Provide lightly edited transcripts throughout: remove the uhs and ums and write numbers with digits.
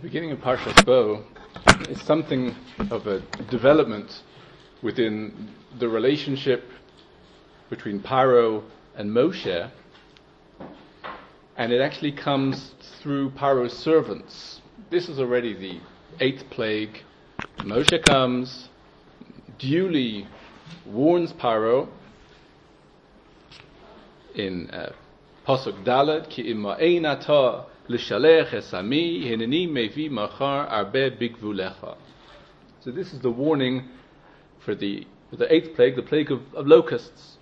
beginning of Parshas Bo is something of a development within the relationship between Paro and Moshe, and it actually comes through Paro's servants. This is already the 8th plague. Moshe comes, duly warns Paro in Pasuk Dalet, Ki imma einata l'shalech esami hineni mevi machar arbe bigvulecha. So this is the warning for the 8th plague, the plague of locusts.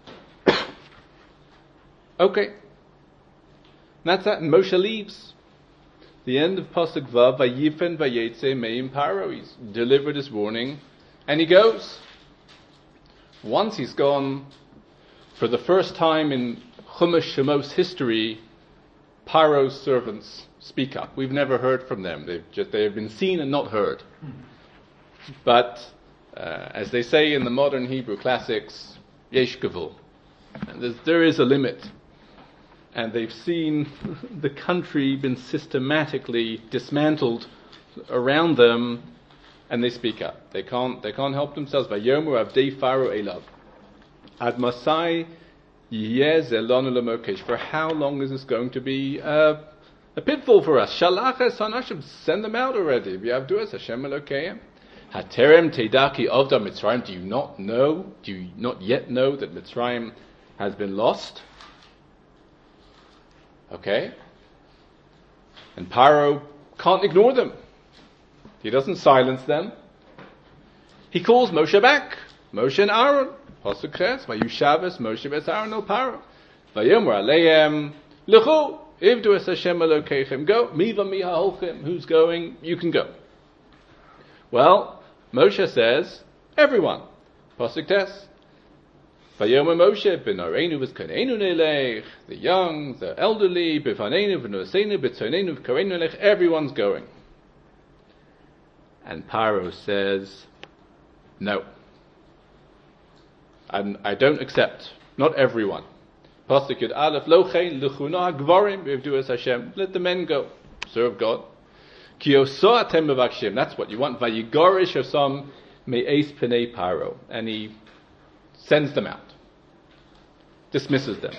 Okay. That's that, and Moshe leaves. The end of Pasuk Vav, Vayifen vayetze me'im Paro. He's delivered his warning, and he goes. Once he's gone, for the first time in Chumash Shemos history, Paro's servants speak up. We've never heard from them. They have been seen and not heard. But as they say in the modern Hebrew classics, yesh gevul. There is a limit. And they've seen the country been systematically dismantled around them, and they speak up. They can't help themselves. Vayomer avdei Pharaoh elav ad masai yeh zelanu lemokesh. For how long is this going to be a pitfall for us? Shalach es hanashim, send them out already. V'yavdu es Hashem Elokeim. Haterem teidaki avda Mitzrayim. Do you not yet know that Mitzrayim has been lost? Okay? And Paro can't ignore them. He doesn't silence them. He calls Moshe back. Moshe and Aaron. Pasuk Ches. Vayushavas Moshe ves Aaron el Paro. Vayomer aleim lechu ivdu es Hashem Elokeichem. Go. Miva mi ha'olchem. Who's going? You can go. Well, Moshe says, everyone. Pasuk Tes. Vayomer Moshe b'noreinu v'zkaneinu nelech, the young, the elderly, b'faneinu v'noseinu b'tzonenu v'kareinu nelech, everyone's going. And Paro says, no. I don't accept. Not everyone. Pasuk Yud Aleph lochein l'chuna ha'gvarim v'ivdu es Hashem. Let the men go. Serve God. Ki oso atem mevakshim. That's what you want. Vayigorish osam me'es pnei Paro. And he sends them out. Dismisses them.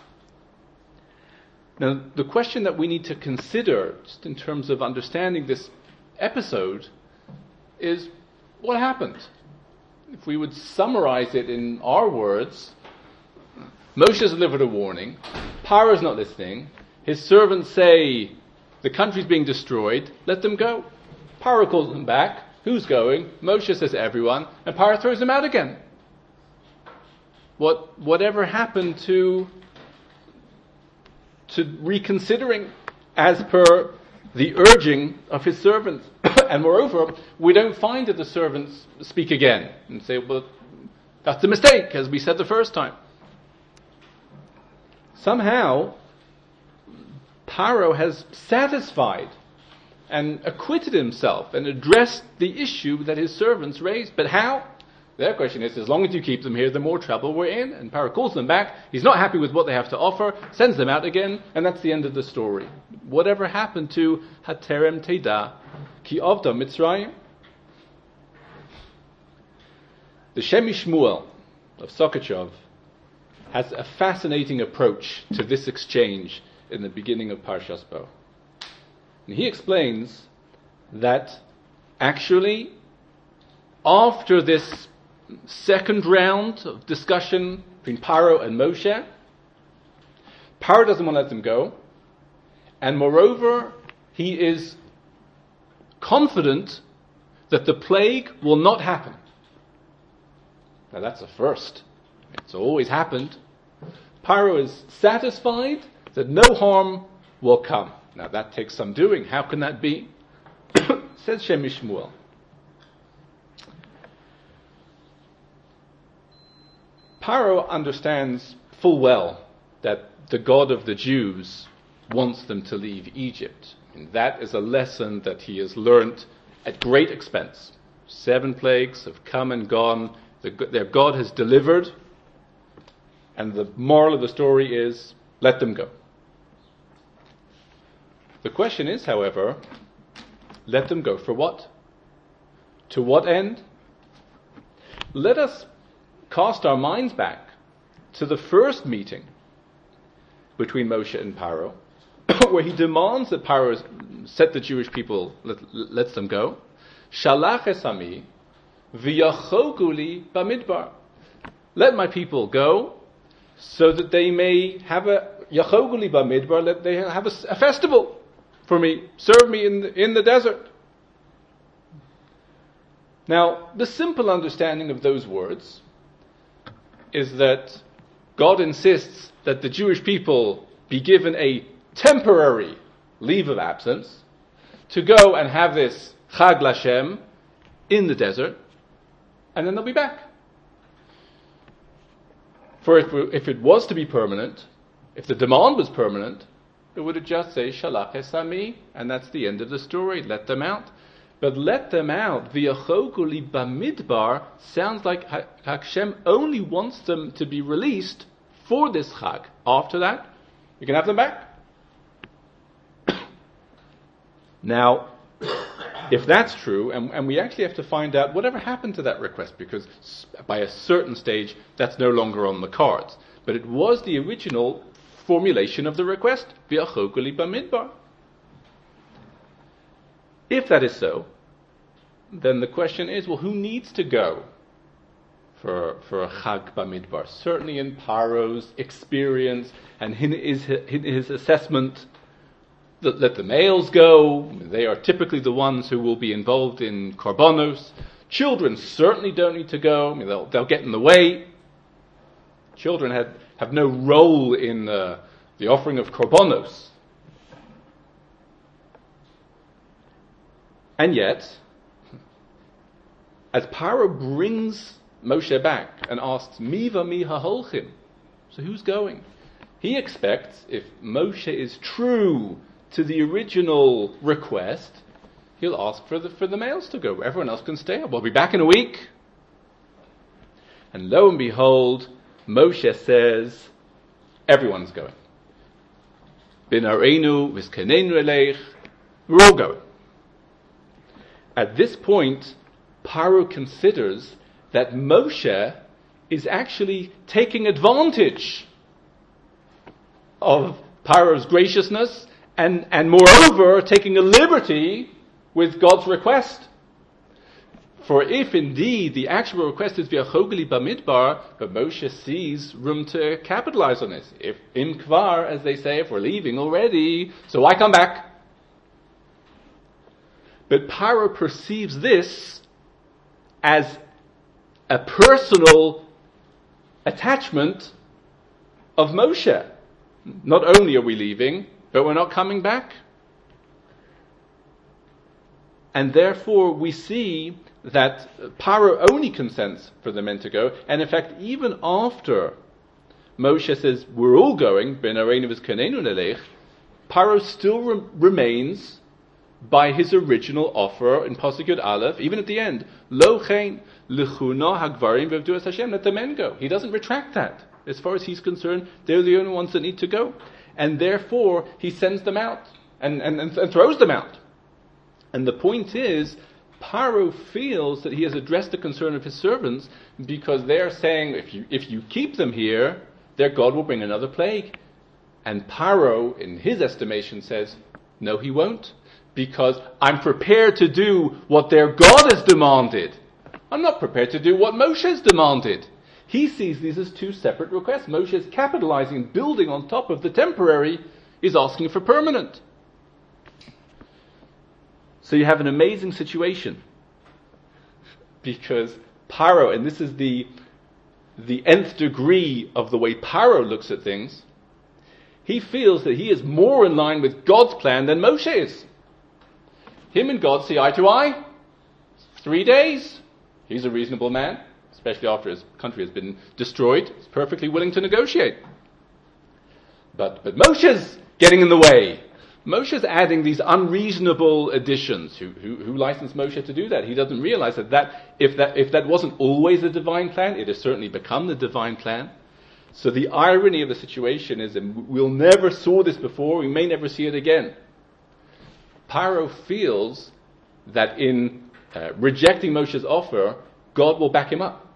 Now, the question that we need to consider, just in terms of understanding this episode, is what happened? If we would summarize it in our words, Moshe has delivered a warning, Paro's not listening, his servants say, the country's being destroyed, let them go. Paro calls them back, who's going? Moshe says everyone, and Paro throws them out again. Whatever happened to reconsidering as per the urging of his servants? And moreover, we don't find that the servants speak again and say, well, that's a mistake, as we said the first time. Somehow, Paro has satisfied and acquitted himself and addressed the issue that his servants raised. But how? Their question is, as long as you keep them here, the more trouble we're in. And Paro calls them back. He's not happy with what they have to offer, sends them out again, and that's the end of the story. Whatever happened to Haterem Teda Ki Avda Mitzrayim? The Shemi Shmuel of Sokachov has a fascinating approach to this exchange in the beginning of Parshas Bo. And he explains that actually, after this second round of discussion between Paro and Moshe, Paro doesn't want to let them go, and moreover, he is confident that the plague will not happen. Now that's a first. It's always happened. Paro is satisfied that no harm will come. Now that takes some doing. How can that be? Says Shemi Shmuel. Paro understands full well that the God of the Jews wants them to leave Egypt. And that is a lesson that he has learnt at great expense. 7 plagues have come and gone. Their God has delivered. And the moral of the story is, let them go. The question is, however, Let them go for what? To what end? Let us cast our minds back to the first meeting between Moshe and Paro, where he demands that Paro set the Jewish people, lets them go. Shalach es ami v'yachogu li bamidbar. Let my people go, so that they may have a yachogu li bamidbar. Let they have a festival for me, serve me in the desert. Now, the simple understanding of those words is that God insists that the Jewish people be given a temporary leave of absence to go and have this Chag Lashem in the desert, and then they'll be back. For if it was to be permanent, if the demand was permanent, it would have just say Shalach es ami, and that's the end of the story. Let them out. But let them out, v'yachogu li bamidbar, sounds like Hashem only wants them to be released for this Chag. After that, you can have them back. Now, if that's true, and we actually have to find out whatever happened to that request, because by a certain stage, that's no longer on the cards. But it was the original formulation of the request, v'yachogu li bamidbar. If that is so, then the question is, well, who needs to go for a Chag Bamidbar? Certainly in Paro's experience and in his assessment, let the males go. They are typically the ones who will be involved in korbanos. Children certainly don't need to go. I mean, they'll get in the way. Children have no role in the offering of korbanos. And yet, as Paro brings Moshe back and asks, Miva mi haholchim, so who's going? He expects, if Moshe is true to the original request, he'll ask for the males to go. Everyone else can stay. We'll be back in a week. And lo and behold, Moshe says, everyone's going. Bin areinu v'skenenu eleich, we're all going. At this point, Paro considers that Moshe is actually taking advantage of Paro's graciousness and moreover taking a liberty with God's request. For if indeed the actual request is v'yachogu li bamidbar, but Moshe sees room to capitalize on this. If im kvar, as they say, if we're leaving already, so why come back? But Paro perceives this as a personal attachment of Moshe. Not only are we leaving, but we're not coming back. And therefore we see that Paro only consents for the men to go. And in fact, even after Moshe says, we're all going, ben areinu v'skenenu nelech, Paro still remains by his original offer in Pasuk Yud Aleph, even at the end, Lo chen l'chuno hagvarim v'avdu es Hashem, let the men go. He doesn't retract that. As far as he's concerned, they're the only ones that need to go. And therefore, he sends them out and throws them out. And the point is, Paro feels that he has addressed the concern of his servants because they're saying, if you keep them here, their God will bring another plague. And Paro, in his estimation, says, no, he won't. Because I'm prepared to do what their God has demanded. I'm not prepared to do what Moshe has demanded. He sees these as two separate requests. Moshe is capitalizing, building on top of the temporary, is asking for permanent. So you have an amazing situation. Because Paro, and this is the nth degree of the way Paro looks at things, he feels that he is more in line with God's plan than Moshe is. Him and God see eye to eye. 3 days. He's a reasonable man, especially after his country has been destroyed. He's perfectly willing to negotiate. But Moshe's getting in the way. Moshe's adding these unreasonable additions. Who licensed Moshe to do that? He doesn't realize that if that wasn't always the divine plan, it has certainly become the divine plan. So the irony of the situation is, and we'll never saw this before, we may never see it again. Paro feels that in rejecting Moshe's offer, God will back him up.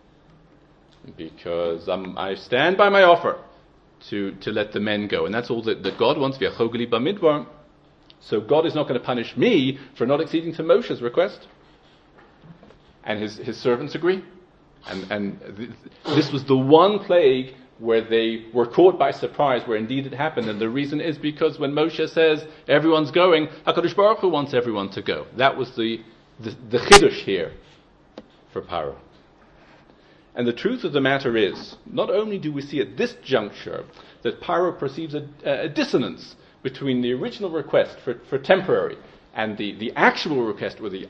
Because I stand by my offer to let the men go. And that's all that God wants. V'achogli b'midbar. So God is not going to punish me for not acceding to Moshe's request. And his servants agree. And this was the one plague where they were caught by surprise, where indeed it happened. And the reason is because when Moshe says everyone's going, HaKadosh Baruch Hu wants everyone to go. That was the chidush here for Paro. And the truth of the matter is, not only do we see at this juncture that Paro perceives a dissonance between the original request for temporary and the actual request, or the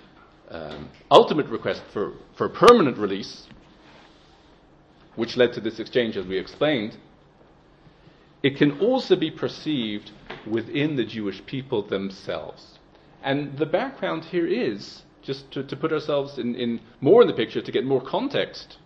ultimate request for permanent release, which led to this exchange as we explained, it can also be perceived within the Jewish people themselves. And the background here is, just to put ourselves in more in the picture, to get more context,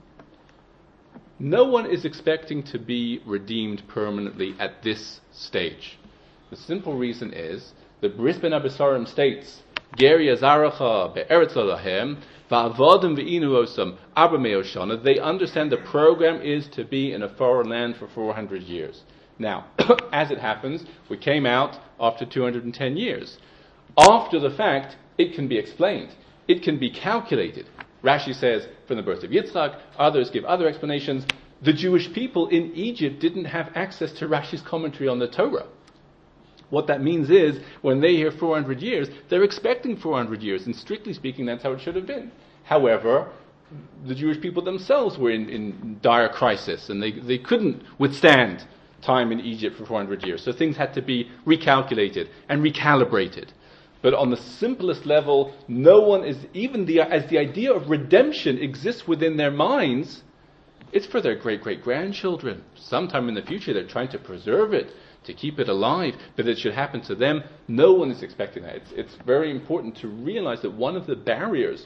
no one is expecting to be redeemed permanently at this stage. The simple reason is that Bris Ben Abisarim states, Geri Azaracha be'eretz lahem va'avadim ve'inu osam arba me'ot shana. They understand the program is to be in a foreign land for 400 years. Now, as it happens, we came out after 210 years. After the fact, it can be explained. It can be calculated. Rashi says, from the birth of Yitzchak, others give other explanations. The Jewish people in Egypt didn't have access to Rashi's commentary on the Torah. What that means is, when they hear 400 years, they're expecting 400 years, and strictly speaking, that's how it should have been. However, the Jewish people themselves were in dire crisis, and they couldn't withstand time in Egypt for 400 years. So things had to be recalculated and recalibrated. But on the simplest level, no one is, as the idea of redemption exists within their minds, it's for their great-great-grandchildren. Sometime in the future, they're trying to preserve it, to keep it alive, but it should happen to them. No one is expecting that. It's very important to realize that one of the barriers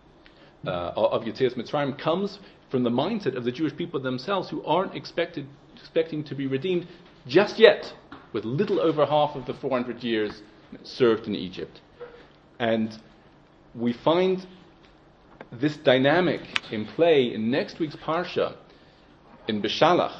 of Yetzias Mitzrayim comes from the mindset of the Jewish people themselves, who aren't expecting to be redeemed just yet, with little over half of the 400 years served in Egypt. And we find this dynamic in play in next week's Parsha, in Beshalach,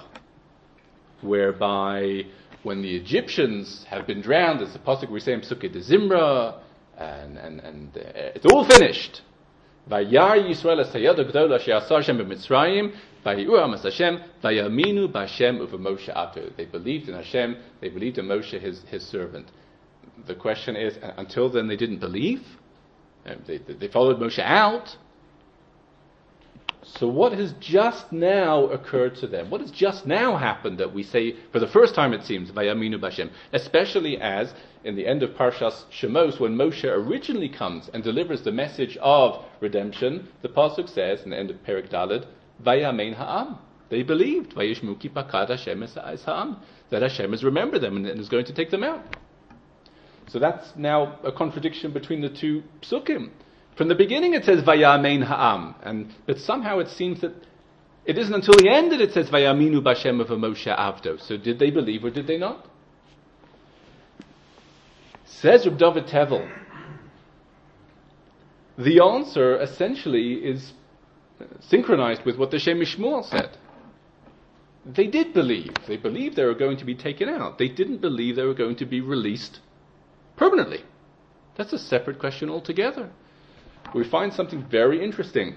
whereby when the Egyptians have been drowned, as the pasuk we say in Psukei de Zimra, and it's all finished. Vayar Yisrael es hayad hagdola she'asa Hashem b'Mitzrayim, vayi'u amas Hashem, vayaminu b'Hashem u'v'Moshe avdo. They believed in Hashem, they believed in Moshe, his servant. The question is, until then they didn't believe? They followed Moshe out. So what has just now occurred to them? What has just now happened that we say, for the first time it seems, Vayaminu b'Hashem, especially as, in the end of Parshas Shemos, when Moshe originally comes and delivers the message of redemption, the pasuk says, in the end of Perek Daled, Vayamein ha'am. They believed, Vayishmu ki pakad Hashem es ha'am, that Hashem has remembered them and is going to take them out. So that's now a contradiction between the two psukim. From the beginning it says Vayamein ha'am, but somehow it seems that it isn't until the end that it says Vayaminu b'Hashem of Moshe avdo. So did they believe or did they not? Says Reb David Tevel, the answer essentially is synchronized with what the Shem Mishmuel said. They did believe. They believed they were going to be taken out. They didn't believe they were going to be released permanently. That's a separate question altogether. We find something very interesting.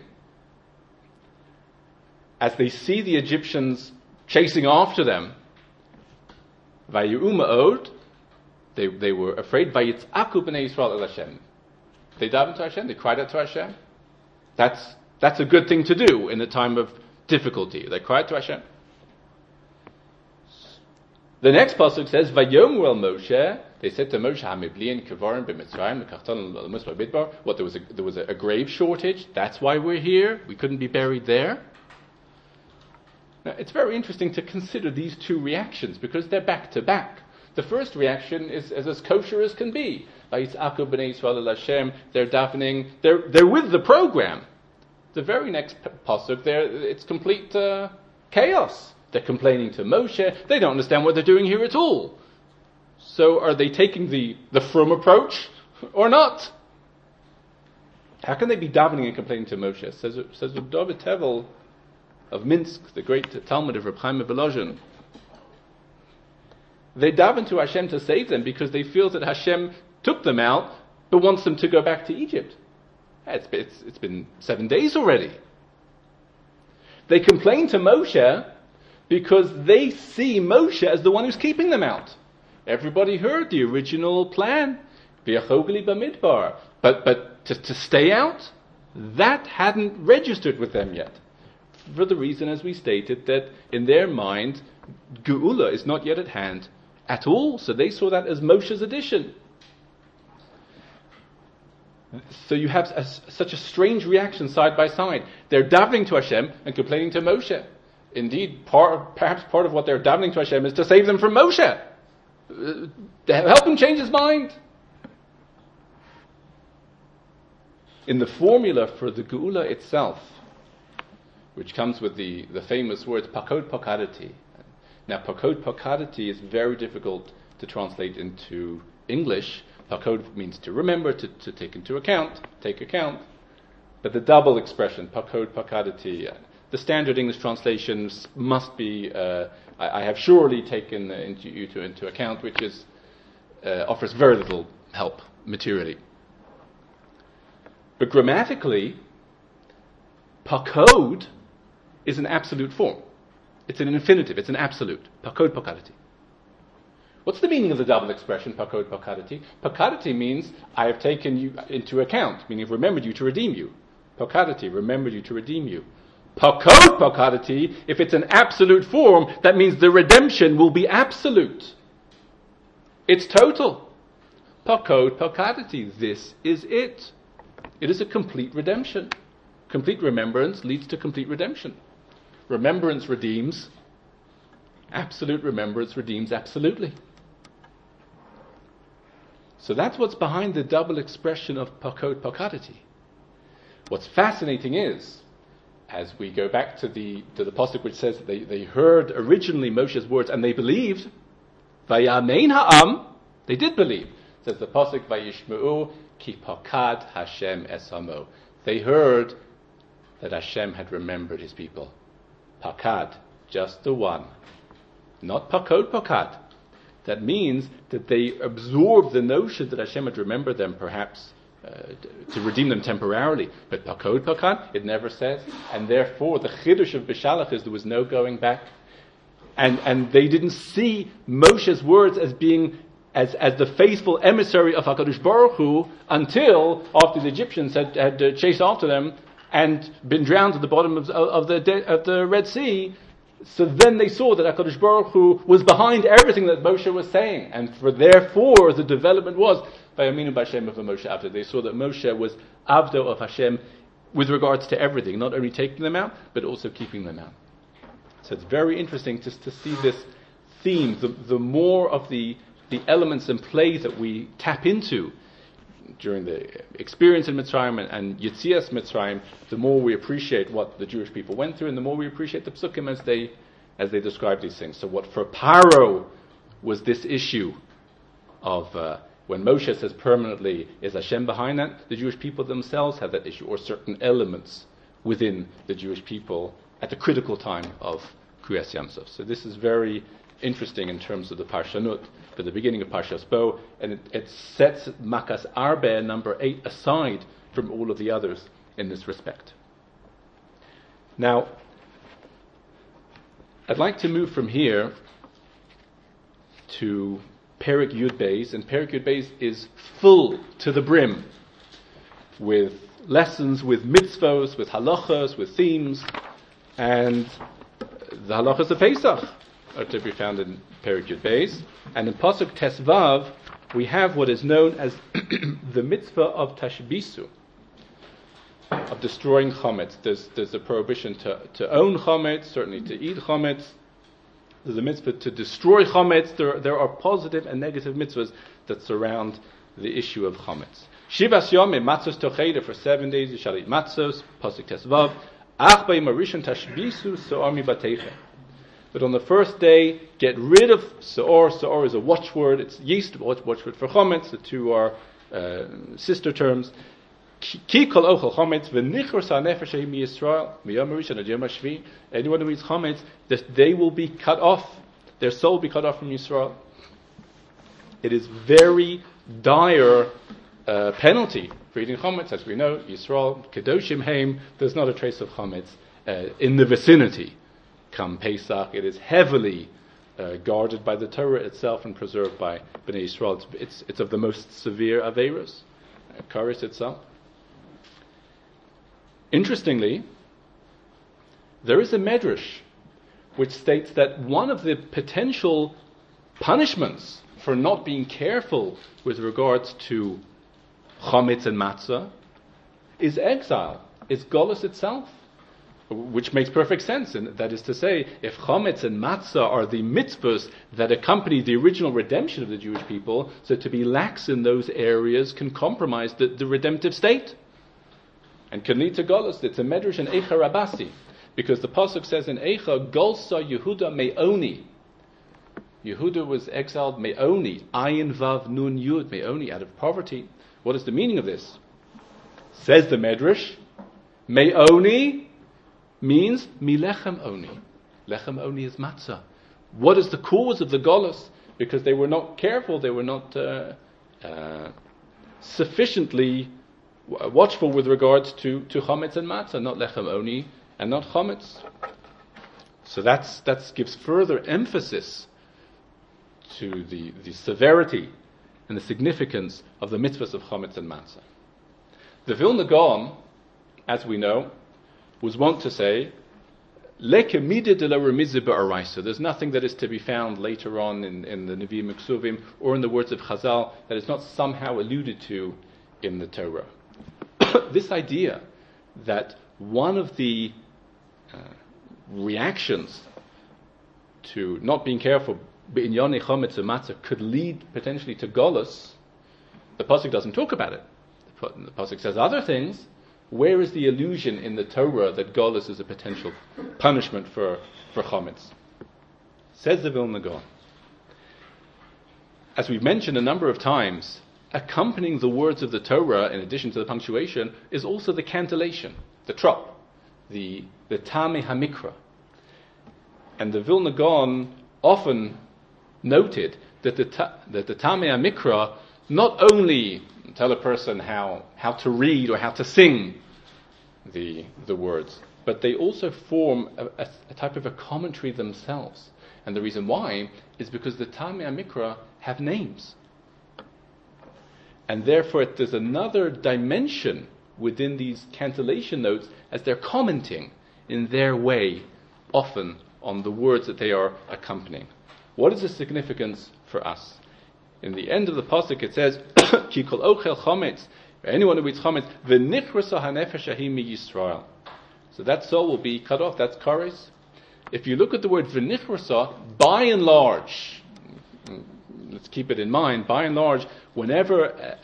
As they see the Egyptians chasing after them, Vayi'u ma'od, they were afraid. Vayitzaku b'nei Yisrael el Hashem. They davened to Hashem. They cried out to Hashem. That's a good thing to do in a time of difficulty. They cried to Hashem. The next pasuk says, Vayomru el Moshe. They said to Moshe, Hamibliin kevarim b'Mitzrayim l'kachtan l'mus b'Midbar. What, there was a grave shortage? That's why we're here. We couldn't be buried there. Now, it's very interesting to consider these two reactions because they're back to back. The first reaction is as kosher as can be. Vayitzaku b'nei Yisrael el Hashem. They're davening. They're with the program. The very next pasuk, it's complete chaos. They're complaining to Moshe. They don't understand what they're doing here at all. So are they taking the frum approach or not? How can they be davening and complaining to Moshe? Says David Tevel of Minsk, the great Talmud of Reb Chaim of Volozhin. They daven to Hashem to save them because they feel that Hashem took them out but wants them to go back to Egypt. It's been 7 days already. They complain to Moshe because they see Moshe as the one who's keeping them out. Everybody heard the original plan, V'yachogli b'midbar, but to stay out, that hadn't registered with them yet. For the reason, as we stated, that in their mind, Geula is not yet at hand at all. So they saw that as Moshe's addition. So you have such a strange reaction side by side. They're davening to Hashem and complaining to Moshe. Indeed, perhaps part of what they're davening to Hashem is to save them from Moshe. To help him change his mind. In the formula for the Geula itself, which comes with the famous words Pakod Pakadati. Now, Pakod Pakadati is very difficult to translate into English. Pakod means to remember, to take into account, take account. But the double expression, Pakod Pakadati, the standard English translations must be, I have surely taken into account, which is offers very little help materially. But grammatically, Pakod is an absolute form. It's an infinitive, it's an absolute. Pakod Pakadati. What's the meaning of the double expression, Pakod Pakadati? Pakadati means, I have taken you into account, meaning I've remembered you to redeem you. Pakadati, remembered you to redeem you. Pakod Pakadati, if it's an absolute form, that means the redemption will be absolute. It's total. Pakod Pakadati, this is it. It is a complete redemption. Complete remembrance leads to complete redemption. Remembrance redeems. Absolute remembrance redeems absolutely. So that's what's behind the double expression of Pakod Pakadati. What's fascinating is, as we go back to the pasuk which says that they heard originally Moshe's words and they believed, Vayamein ha'am, they did believe. It says the pasuk Vayishma'u ki pakad Hashem esamo. They heard that Hashem had remembered his people. Pakad, just the one. Not Pakod Pakad. That means that they absorbed the notion that Hashem had remembered them, perhaps to redeem them temporarily. But Pakod Pakad, it never says. And therefore, the Chiddush of Bishalach is there was no going back. And they didn't see Moshe's words as being as the faithful emissary of HaKadosh Baruch Hu until after the Egyptians had chased after them and been drowned at the bottom of the Red Sea. So then they saw that HaKadosh Baruch Hu was behind everything that Moshe was saying. And therefore, the development was, Vayaminu b'Hashem of Moshe Avdo. They saw that Moshe was Avdo of Hashem with regards to everything, not only taking them out, but also keeping them out. So it's very interesting just to see this theme. The more of the elements and plays that we tap into during the experience in Mitzrayim and Yetzias Mitzrayim, the more we appreciate what the Jewish people went through, and the more we appreciate the Psukim as they describe these things. So what for Paro was this issue of when Moshe says permanently, is Hashem behind that? The Jewish people themselves have that issue, or certain elements within the Jewish people at the critical time of Kriyas Yamsuf. So this is very interesting in terms of the Parshanut, for the beginning of Parshas Bo, and it sets Makas Arbe, number 8, aside from all of the others in this respect. Now, I'd like to move from here to Perek Yud Beis, and Perek Yud Beis is full to the brim with lessons, with mitzvos, with halachas, with themes, and the halachas of Pesach are to be found in Perek Yud Beis. And in Pasuk Tesvav, we have what is known as the mitzvah of Tashbisu, of destroying chametz. There's a prohibition to own chametz, certainly to eat chametz. There's a mitzvah to destroy chametz. There are positive and negative mitzvahs that surround the issue of chametz. Shivas yomim matzos tocheda, for 7 days you shall eat matzos. Pasuk Tesvav. Ach b'yom harishon tashbisu so'or mibateichem. But on the first day, get rid of se'or. Se'or is a watchword. It's yeast, watchword for chametz. The two are sister terms. Ki kol ochel chametz v'nichros ha'nefesh shehi mi-Yisrael miyom harishon ad yom hashvi. Anyone who eats chametz, that they will be cut off. Their soul will be cut off from Yisrael. It is very dire penalty for eating chametz. As we know, Yisrael, Kedoshim Heim, there's not a trace of chametz in the vicinity. Come Pesach, it is heavily guarded by the Torah itself and preserved by Bnei Yisrael. It's of the most severe averos. Karis itself. Interestingly, there is a medrash which states that one of the potential punishments for not being careful with regards to chametz and matzah is exile, is golus itself, which makes perfect sense. And that is to say, if chametz and matzah are the mitzvahs that accompany the original redemption of the Jewish people, so to be lax in those areas can compromise the redemptive state and can lead to golus. It's a medrash in Eicha Rabasi, because the pasuk says in Eicha, Golsa Yehuda Me'oni. Yehuda was exiled Me'oni, Ayin Vav Nun Yud, Me'oni, out of poverty. What is the meaning of this? Says the medrash, Me'oni means Milechem Oni. Lechem Oni is matzah. What is the cause of the golus? Because they were not careful, they were not sufficiently watchful with regards to chametz and matzah, not lechem oni and not chametz. So that gives further emphasis to the severity and the significance of the mitzvahs of chametz and matzah. The Vilna Gaon, as we know, was wont to say, Leke mida de la remize ba'araisa. There's nothing that is to be found later on in the Nevi'im Ksuvim or in the words of Chazal that is not somehow alluded to in the Torah. This idea that one of the reactions to not being careful b'inyonei chametz and matzah could lead potentially to golus, the pasuk doesn't talk about it. The pasuk says other things. Where is the allusion in the Torah that golus is a potential punishment for chametz? Says the Vilna Gaon. As we've mentioned a number of times, accompanying the words of the Torah, in addition to the punctuation, is also the cantillation, the trop, the Tamei HaMikra. And the Vilna Gaon often noted that the Tamei HaMikra not only tell a person how to read or how to sing the words, but they also form a type of a commentary themselves. And the reason why is because the Tamei HaMikra have names. And therefore there's another dimension within these cantillation notes as they're commenting in their way, often on the words that they are accompanying. What is the significance for us? In the end of the pasuk it says, Ki kol ochel chametz, anyone who eats chametz, v'nichrasa hanefesh ahi mi-Yisrael. So that soul will be cut off, that's kares. If you look at the word v'nichrasa, by and large, let's keep it in mind, by and large, whenever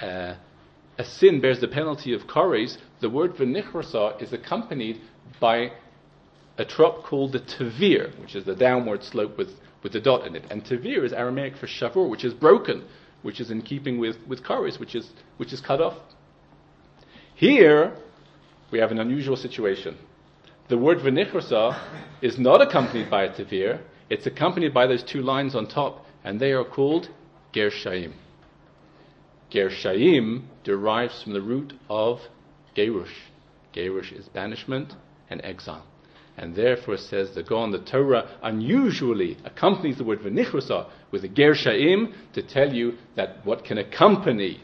a sin bears the penalty of kares, the word v'nichrasa is accompanied by a trop called the tevir, which is the downward slope with the dot in it. And tevir is Aramaic for shavur, which is broken, which is in keeping with kares, which is cut off. Here, we have an unusual situation. The word v'nichrasa is not accompanied by a tevir, it's accompanied by those two lines on top, and they are called gershaim. Gershaim derives from the root of gerush. Gerush is banishment and exile. And therefore, says the Gaon, the Torah unusually accompanies the word v'nichrasa with a gershaim to tell you that what can accompany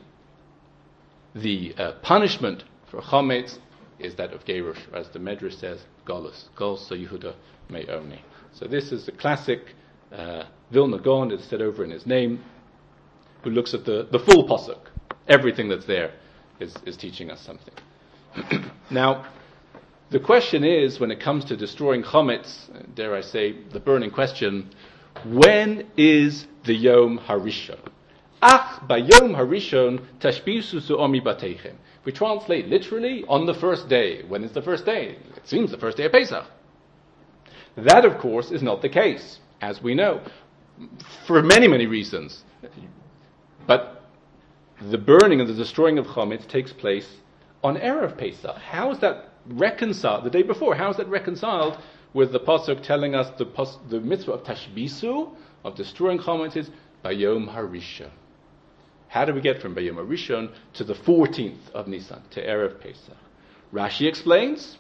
the punishment for chametz is that of gerush, as the Medrash says, golus, Golsa Yehuda Me'oni. So this is the classic Vilna Gaon, it's said over in his name, who looks at the full pasuk. Everything that's there is teaching us something. Now, the question is, when it comes to destroying chametz, dare I say, the burning question, when is the Yom Harishon? Ach bayom Harishon tashbisu su'omi bateichem. We translate literally, on the first day. When is the first day? It seems the first day of Pesach. That, of course, is not the case, as we know, for many, many reasons. But the burning and the destroying of chametz takes place on Erev Pesach. How is that reconciled, the day before, how is that reconciled with the Pasuk telling us the mitzvah of Tashbisu, of destroying chametz, is Bayom HaRishon? How do we get from Bayom HaRishon to the 14th of Nisan, to Erev Pesach? Rashi explains,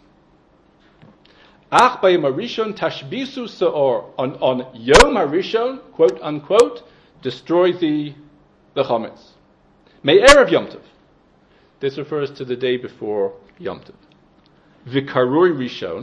Ach Bayom HaRishon Tashbisu Se'or, on Yom HaRishon, quote unquote, destroy the chametz. May Erev Yom Tov. This refers to the day before Yom Tov. Vikarui Rishon.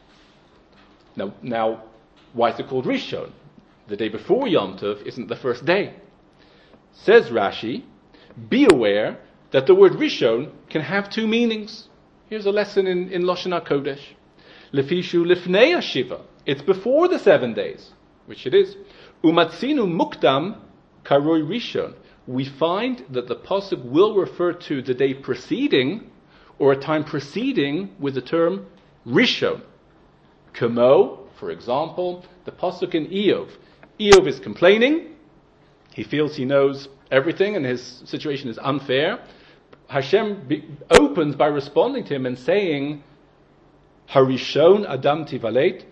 Now, why is it called Rishon? The day before Yom Tov isn't the first day. Says Rashi, be aware that the word Rishon can have two meanings. Here's a lesson in Lashon HaKodesh. Lefishu lifnei Shiva. It's before the 7 days, which it is. Umatzinu mukdam karoi Rishon. We find that the pasuk will refer to the day preceding, or a time preceding, with the term Rishon. Kamo, for example, the pasuk in Eov. Eov is complaining. He feels he knows everything and his situation is unfair. Hashem opens by responding to him and saying, Harishon Adam Tivalet.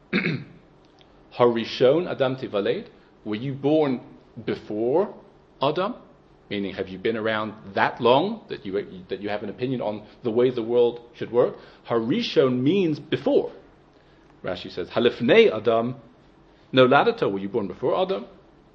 Harishon Adam Tivalet. Were you born before Adam? Meaning, have you been around that long that you have an opinion on the way the world should work? Harishon means before. Rashi says, Halifnei Adam, no ladato, were you born before Adam?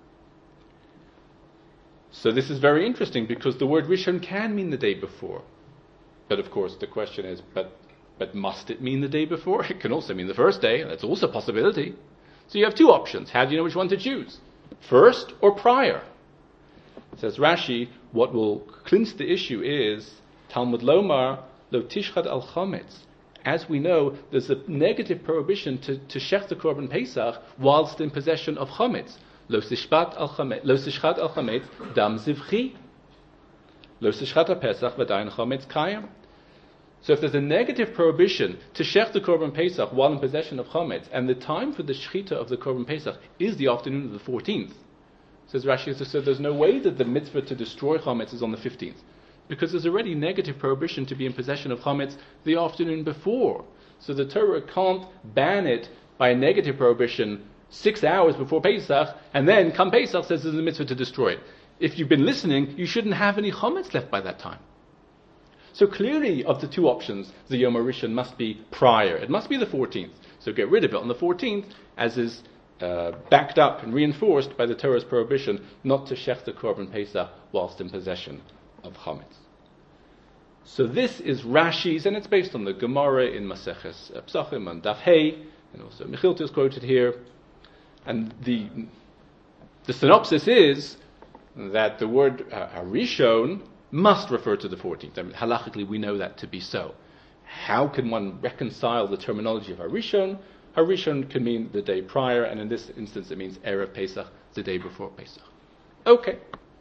So this is very interesting because the word Rishon can mean the day before. But of course the question is, but must it mean the day before? It can also mean the first day, that's also a possibility. So you have two options. How do you know which one to choose? First or prior? Says Rashi, what will clinch the issue is Talmud Lomar lo tishchad al chametz. As we know, there's a negative prohibition to shech the korban Pesach whilst in possession of chametz. Lo tishchad al chametz dam zivchi. Lo tishchad al Pesach v'dayin chametz kayam. So if there's a negative prohibition to shech the korban Pesach while in possession of chametz, and the time for the shechita of the korban Pesach is the afternoon of the 14th, says Rashi, so there's no way that the mitzvah to destroy chametz is on the 15th, because there's already negative prohibition to be in possession of chametz the afternoon before. So the Torah can't ban it by a negative prohibition 6 hours before Pesach, and then come Pesach says there's a mitzvah to destroy it. If you've been listening, you shouldn't have any chametz left by that time. So clearly, of the two options, the Yom HaRishon must be prior. It must be the 14th. So get rid of it on the 14th, as is backed up and reinforced by the Torah's prohibition not to shech the korban Pesach whilst in possession of chametz. So this is Rashi's, and it's based on the Gemara in Maseches Psachim and Daf Hey, and also Mechilta is quoted here. And the synopsis is that the word Harishon must refer to the 14th. I mean, halachically, we know that to be so. How can one reconcile the terminology of Harishon? Harishon can mean the day prior, and in this instance it means Erev Pesach, the day before Pesach. Okay.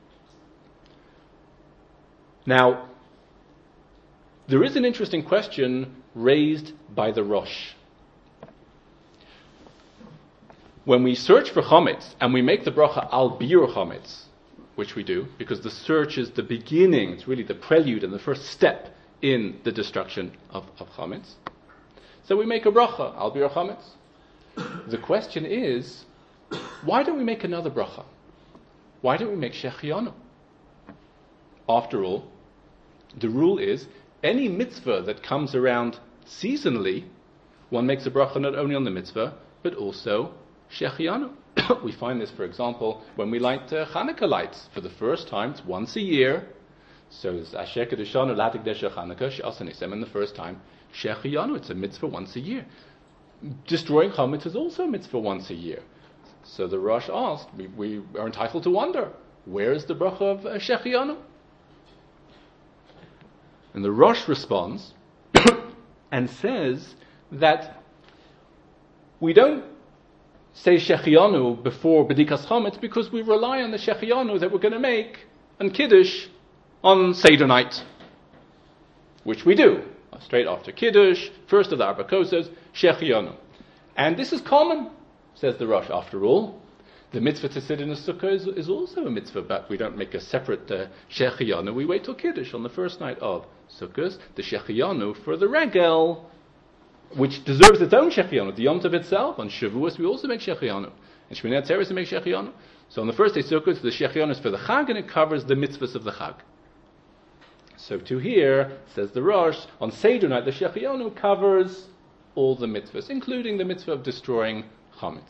Now, there is an interesting question raised by the Rosh. When we search for chametz, and we make the bracha al bir chametz, which we do, because the search is the beginning, it's really the prelude and the first step in the destruction of chametz. So we make a bracha, al bir chametz. The question is, why don't we make another bracha? Why don't we make shechianu? After all, the rule is, any mitzvah that comes around seasonally, one makes a bracha not only on the mitzvah, but also shechianu. We find this, for example, when we light Hanukkah lights for the first time. It's once a year. So it's Asher Kedushanu Latikdesh Hanukkah She'asanisem, and the first time shechianu. It's a mitzvah once a year. Destroying chametz is also a mitzvah once a year. So the Rosh asked, we are entitled to wonder, where is the bracha of shechianu? And the Rosh responds and says that we don't say shechianu before bedikas chametz because we rely on the shechianu that we're going to make on Kiddush on Seder night, which we do. Straight after Kiddush, first of the Arba Kosas, shechianu. And this is common, says the Rosh, after all. The mitzvah to sit in a sukkah is also a mitzvah, but we don't make a separate Shechianu. We wait till Kiddush on the first night of Sukkot, the Shechianu for the Regel, which deserves its own Shechianu. The Yom Tov itself, on Shavuos, we also make Shechianu. And Shmini Atzeres we make Shechianu. So on the first day Sukkot, the Shechianu is for the Chag, and it covers the mitzvahs of the Chag. So to here, says the Rosh, on Seder night, the Shechianu covers all the mitzvahs, including the mitzvah of destroying chametz.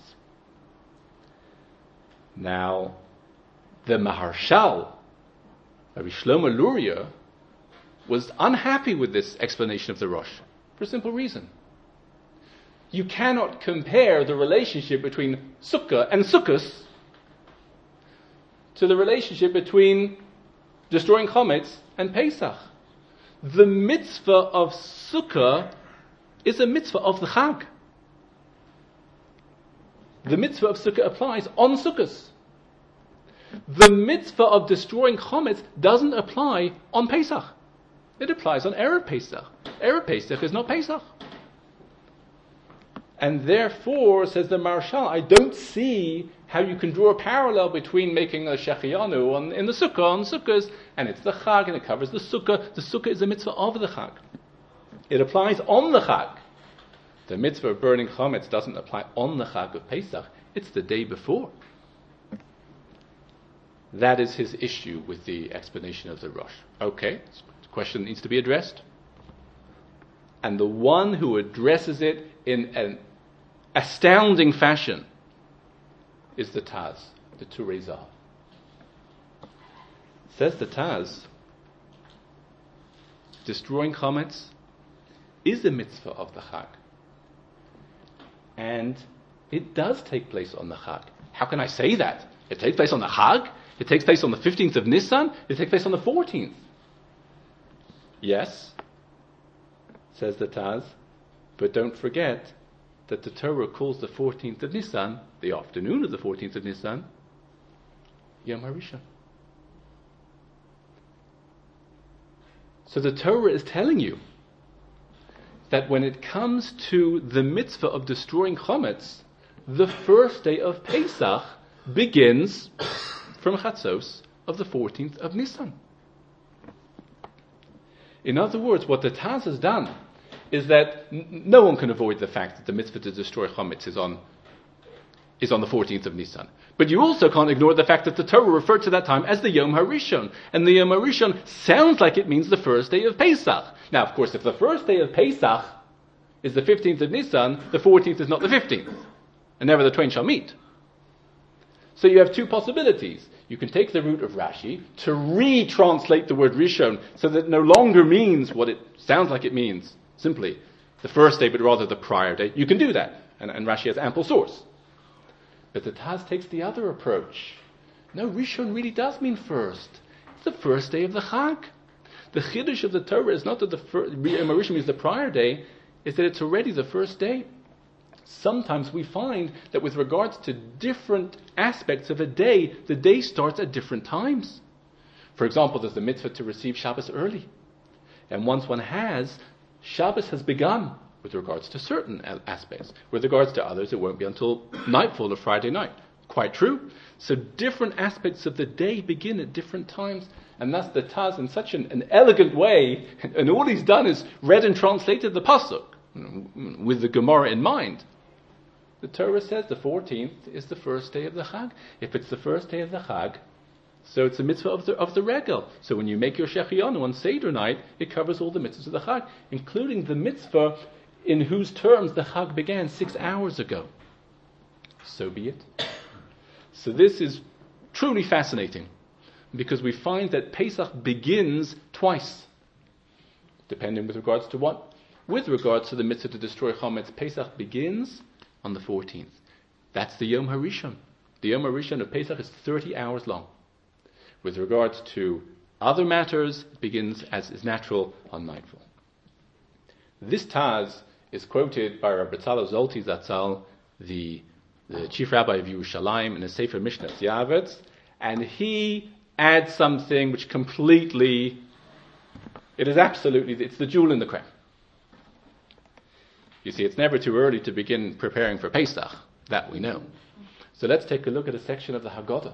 Now, the Maharshal, Rabbi Shlomo Luria, was unhappy with this explanation of the Rosh for a simple reason. You cannot compare the relationship between Sukkah and Sukkos to the relationship between destroying chametz and Pesach. The mitzvah of Sukkah is a mitzvah of the Chag. The mitzvah of Sukkah applies on Sukkos. The mitzvah of destroying chametz doesn't apply on Pesach. It applies on Erev Pesach. Erev Pesach is not Pesach. And therefore, says the Maharshal, I don't see how you can draw a parallel between making a Shechianu in the Sukkah, on Sukkahs, and it's the Chag, and it covers the Sukkah. The Sukkah is a mitzvah of the Chag. It applies on the Chag. The mitzvah of burning chametz doesn't apply on the Chag of Pesach. It's the day before. That is his issue with the explanation of the Rosh. Okay, the question needs to be addressed. And the one who addresses it in an astounding fashion is the Taz, the Turei Zahav. Says the Taz, destroying chametz is a mitzvah of the Chag. And it does take place on the Chag. How can I say that? It takes place on the Chag? It takes place on the 15th of Nisan? It takes place on the 14th? Yes, says the Taz, but don't forget that the Torah calls the 14th of Nisan, the afternoon of the 14th of Nisan, Yom HaRishon. So the Torah is telling you that when it comes to the mitzvah of destroying chametz, the first day of Pesach begins from Chatzos of the 14th of Nisan. In other words, what the Taz has done is that no one can avoid the fact that the mitzvah to destroy chametz is on the 14th of Nisan. But you also can't ignore the fact that the Torah referred to that time as the Yom HaRishon. And the Yom HaRishon sounds like it means the first day of Pesach. Now, of course, if the first day of Pesach is the 15th of Nisan, the 14th is not the 15th. And never the twain shall meet. So you have two possibilities. You can take the route of Rashi to retranslate the word Rishon so that it no longer means what it sounds like it means, simply the first day, but rather the prior day. You can do that, and Rashi has ample source. But the Taz takes the other approach. No, Rishon really does mean first. It's the first day of the Chag. The Chiddush of the Torah is not that the Rishon means the prior day, it's that it's already the first day. Sometimes we find that with regards to different aspects of a day, the day starts at different times. For example, there's the mitzvah to receive Shabbos early. And once one has, Shabbos has begun with regards to certain aspects. With regards to others, it won't be until nightfall of Friday night. Quite true. So different aspects of the day begin at different times. And thus the Taz, in such an elegant way, and all he's done is read and translated the Pasuk, with the Gemara in mind. The Torah says the 14th is the first day of the Chag. If it's the first day of the Chag, so it's a mitzvah of the Regel. So when you make your Shechianu on Seder night, it covers all the mitzvahs of the Chag, including the mitzvah in whose terms the Chag began 6 hours ago. So be it. So this is truly fascinating, because we find that Pesach begins twice, depending with regards to what? With regards to the mitzvah to destroy chametz, Pesach begins on the 14th. That's the Yom HaRishon. The Yom HaRishon of Pesach is 30 hours long. With regards to other matters, it begins as is natural on nightfall. This Taz is quoted by Rabbi Tzal Zolti Zatzal, the chief rabbi of Yerushalayim, in a Sefer Mishnah Yavetz, and he adds something which completely, it's the jewel in the crown. You see, it's never too early to begin preparing for Pesach. That we know. So let's take a look at a section of the Haggadah.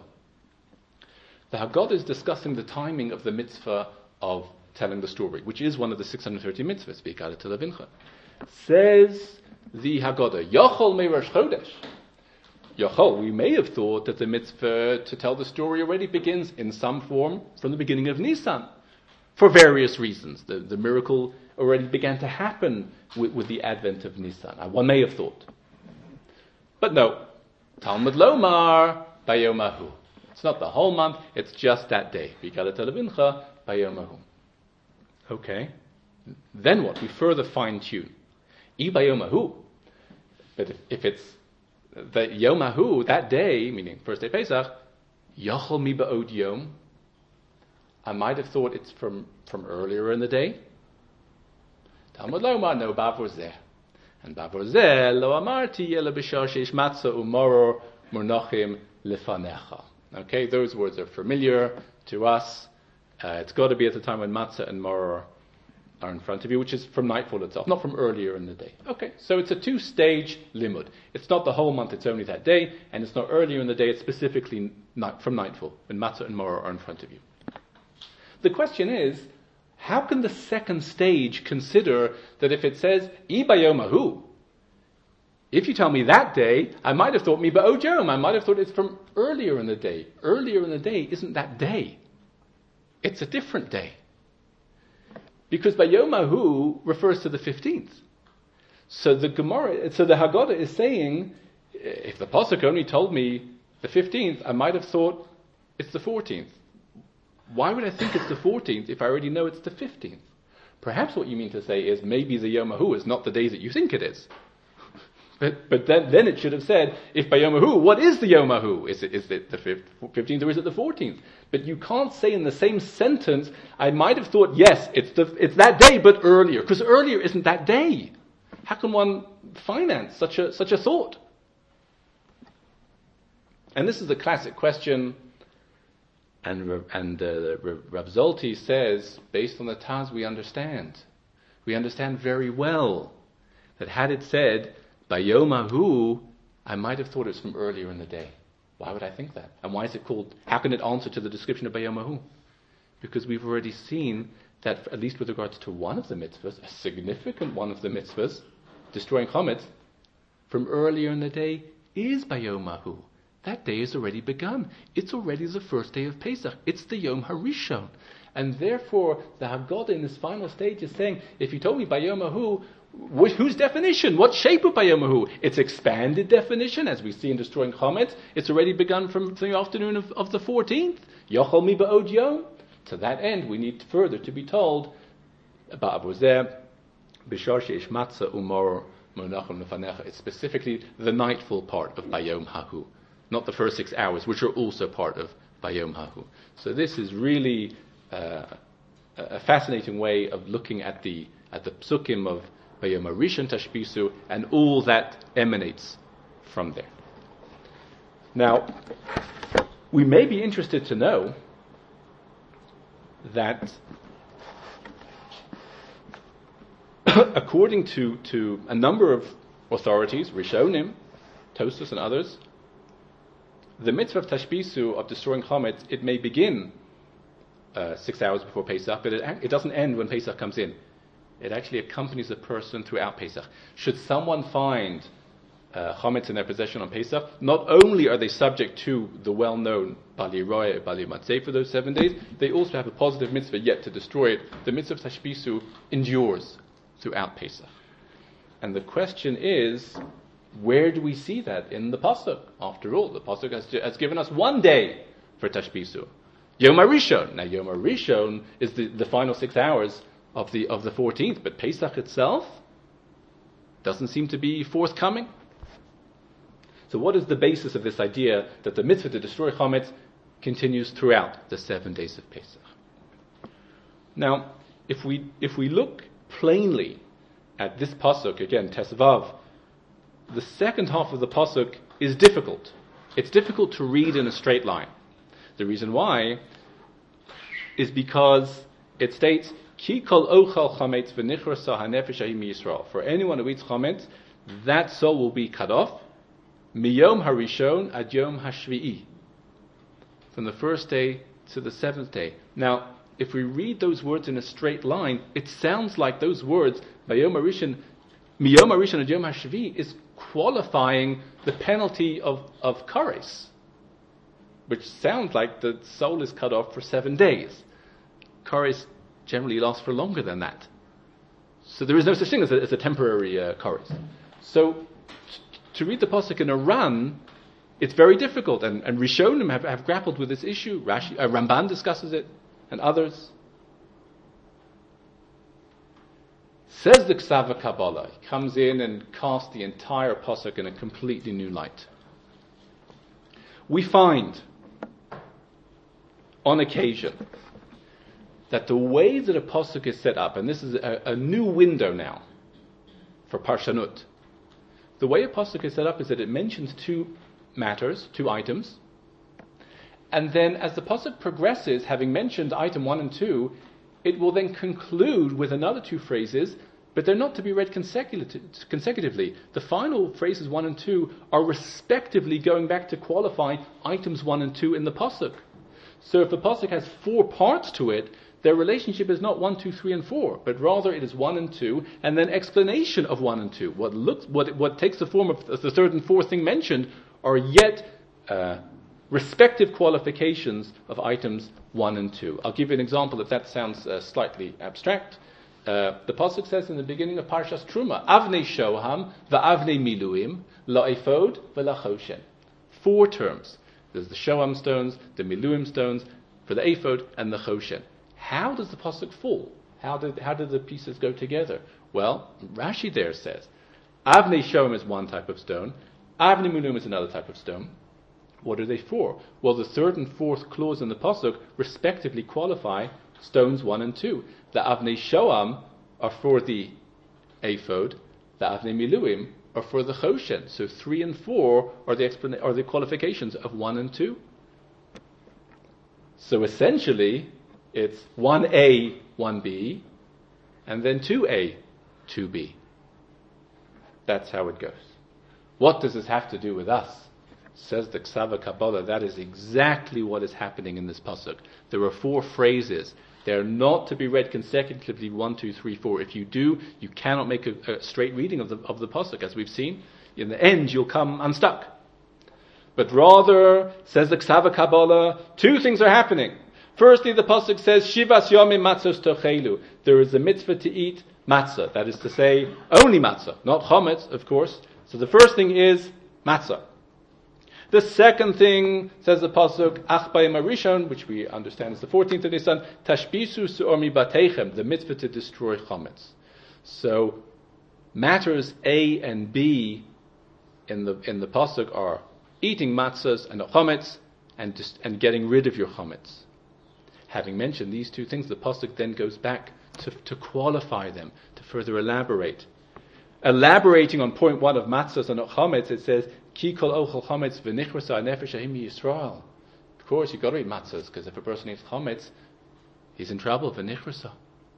The Haggadah is discussing the timing of the mitzvah of telling the story, which is one of the 630 mitzvahs, V'ikara Telavincha. Says the Haggadah, Yochol me Rosh Chodesh. Yochol, we may have thought that the mitzvah to tell the story already begins in some form from the beginning of Nisan, for various reasons. The miracle already began to happen with the advent of Nisan. One may have thought. But no, Talmud Lomar Bayomahu. It's not the whole month, it's just that day. V'ikara Telavincha Bayomahu. Okay. Then what? We further fine-tune. I Bayomahu. But if it's the Yomahu, that day, meaning first day Pesach, Yachol mi ba'od yom, I might have thought it's from earlier in the day. Talmud Lomar, no bavor zeh. And bavor zeh, lo amarti yela b'shar sheish matzah umoror murnachim lefanecha. Okay, those words are familiar to us. It's got to be at the time when matzah and maror are in front of you, which is from nightfall itself, not from earlier in the day. Okay, so it's a two-stage limud. It's not the whole month, it's only that day, and it's not earlier in the day, it's specifically from nightfall, when matzah and maror are in front of you. The question is, how can the second stage consider that if it says, I bayomahu, if you tell me that day, I might have thought mi ba'od yom, I might have thought it's from earlier in the day. Earlier in the day isn't that day. It's a different day. Because Bayomahu refers to the 15th. So the Haggadah is saying, if the Pasuk only told me the 15th, I might have thought it's the 14th. Why would I think it's the 14th if I already know it's the 15th? Perhaps what you mean to say is maybe the Yomahu is not the day that you think it is. But then it should have said, if by Yomahu, what is the Yomahu? Is it the 15th or is it the 14th? But you can't say in the same sentence, I might have thought, yes, it's that day, but earlier, because earlier isn't that day. How can one finance such a thought? And this is the classic question, and Rav Zolti says, based on the Taz, we understand very well that had it said, Bayomahu, I might have thought it was from earlier in the day. Why would I think that? And why is it called, how can it answer to the description of Bayomahu? Because we've already seen that, at least with regards to one of the mitzvahs, a significant one of the mitzvahs, destroying chametz, from earlier in the day is Bayomahu. That day has already begun. It's already the first day of Pesach. It's the Yom HaRishon. And therefore, the Haggadah in this final stage is saying, if you told me Bayomahu, whose definition? What shape of Bayomahu? It's expanded definition, as we see in destroying chametz. It's already begun from the afternoon of the 14th. Yochol mi ba'od yom. To that end, we need further to be told about Abuzeh, Bishar sheish matzah umor monachim lefanecha. It's specifically the nightfall part of Bayom Hahu, not the first 6 hours, which are also part of Bayom Hahu. So this is really a fascinating way of looking at the psukim of Bayom HaRishon Tashbisu and all that emanates from there. Now, we may be interested to know that according to a number of authorities, Rishonim, Tosfos and others, the mitzvah of Tashbisu, of destroying chametz, it may begin 6 hours before Pesach, but it doesn't end when Pesach comes in. It actually accompanies a person throughout Pesach. Should someone find chametz in their possession on Pesach, not only are they subject to the well-known Bali Roya, Bali Matzeh for those 7 days, they also have a positive mitzvah yet to destroy it. The mitzvah of Tashbisu endures throughout Pesach. And the question is, where do we see that in the Pasuk? After all, the Pasuk has given us 1 day for Tashbisu. Yom HaRishon. Now, Yom HaRishon is the final 6 hours of the 14th, but Pesach itself doesn't seem to be forthcoming. So what is the basis of this idea that the mitzvah to destroy chametz continues throughout the 7 days of Pesach? Now, if we look plainly at this pasuk, again, Tesvav, the second half of the pasuk is difficult. It's difficult to read in a straight line. The reason why is because it states, Ki kol ochal chametz v'nichrasa hanefesh ahim Yisrael. For anyone who eats chametz, that soul will be cut off. Miyom Harishon ad Yom Hashvi'i. From the first day to the seventh day. Now, if we read those words in a straight line, it sounds like those words, Miyom Harishon ad Yom Hashvi'i, is qualifying the penalty of Kares, which sounds like the soul is cut off for 7 days. Kares generally lasts for longer than that. So there is no such thing as a temporary Kares. So to read the Pasuk in a run, it's very difficult, and Rishonim have grappled with this issue. Ramban discusses it, and others. Says the Ksava Kabbalah, he comes in and casts the entire Pasuk in a completely new light. We find, on occasion, that the way that a Pasuk is set up, and this is a new window now for Parshanut, the way a Pasuk is set up is that it mentions two matters, two items, and then as the Pasuk progresses, having mentioned item 1 and 2, it will then conclude with another two phrases, but they're not to be read consecutively. The final phrases 1 and 2 are respectively going back to qualify items 1 and 2 in the Pasuk. So if the Pasuk has 4 parts to it, their relationship is not 1, 2, 3, and 4, but rather it is 1 and 2, and then explanation of 1 and 2. What takes the form of the third and fourth thing mentioned are yet respective qualifications of items 1 and 2. I'll give you an example if that sounds slightly abstract. The Pasuk says in the beginning of Parshas Truma, Avnei Shoham va'avnei miluim la'ephod v'lachoshen. 4 terms. There's the Shoham stones, the Miluim stones, for the ephod and the choshen. How does the Pasuk fall? How did the pieces go together? Well, Rashi there says, Avnei Shoham is one type of stone, Avnei Miluim is another type of stone. What are they for? Well, the third and fourth clause in the Pasuk respectively qualify stones 1 and 2. The Avnei Shoham are for the ephod, the Avnei Miluim are for the choshen. So 3 and 4 are the qualifications of 1 and 2. So essentially, it's 1A, 1B, and then 2A, 2B. That's how it goes. What does this have to do with us? Says the Ksava Kabbalah, that is exactly what is happening in this Pasuk. There are 4 phrases. They are not to be read consecutively 1, 2, 3, 4. If you do, you cannot make a straight reading of the Pasuk, as we've seen. In the end, you'll come unstuck. But rather, says the Ksava Kabbalah, 2 things are happening. Firstly, the Pasuk says, Shivas Yomim Matzos Tochelu. There is a mitzvah to eat matzah. That is to say, only matzah, not chometz, of course. So the first thing is matzah. The second thing, says the Pasuk, Ach Bayim Arishon, which we understand is the 14th of Nisan, Tashbisu Su'or Mibateichem, the mitzvah to destroy chometz. So, matters A and B in the Pasuk are eating matzahs and chometz, and getting rid of your chometz. Having mentioned these 2 things, the Pasuk then goes back to qualify them, to further elaborate. Elaborating on point 1 of matzahs and chometz, it says, Ki kol ochel chometz v'nichrasa nefesh ahim Yisrael. Of course, you've got to eat matzahs, because if a person eats chometz, he's in trouble, v'nichrasa.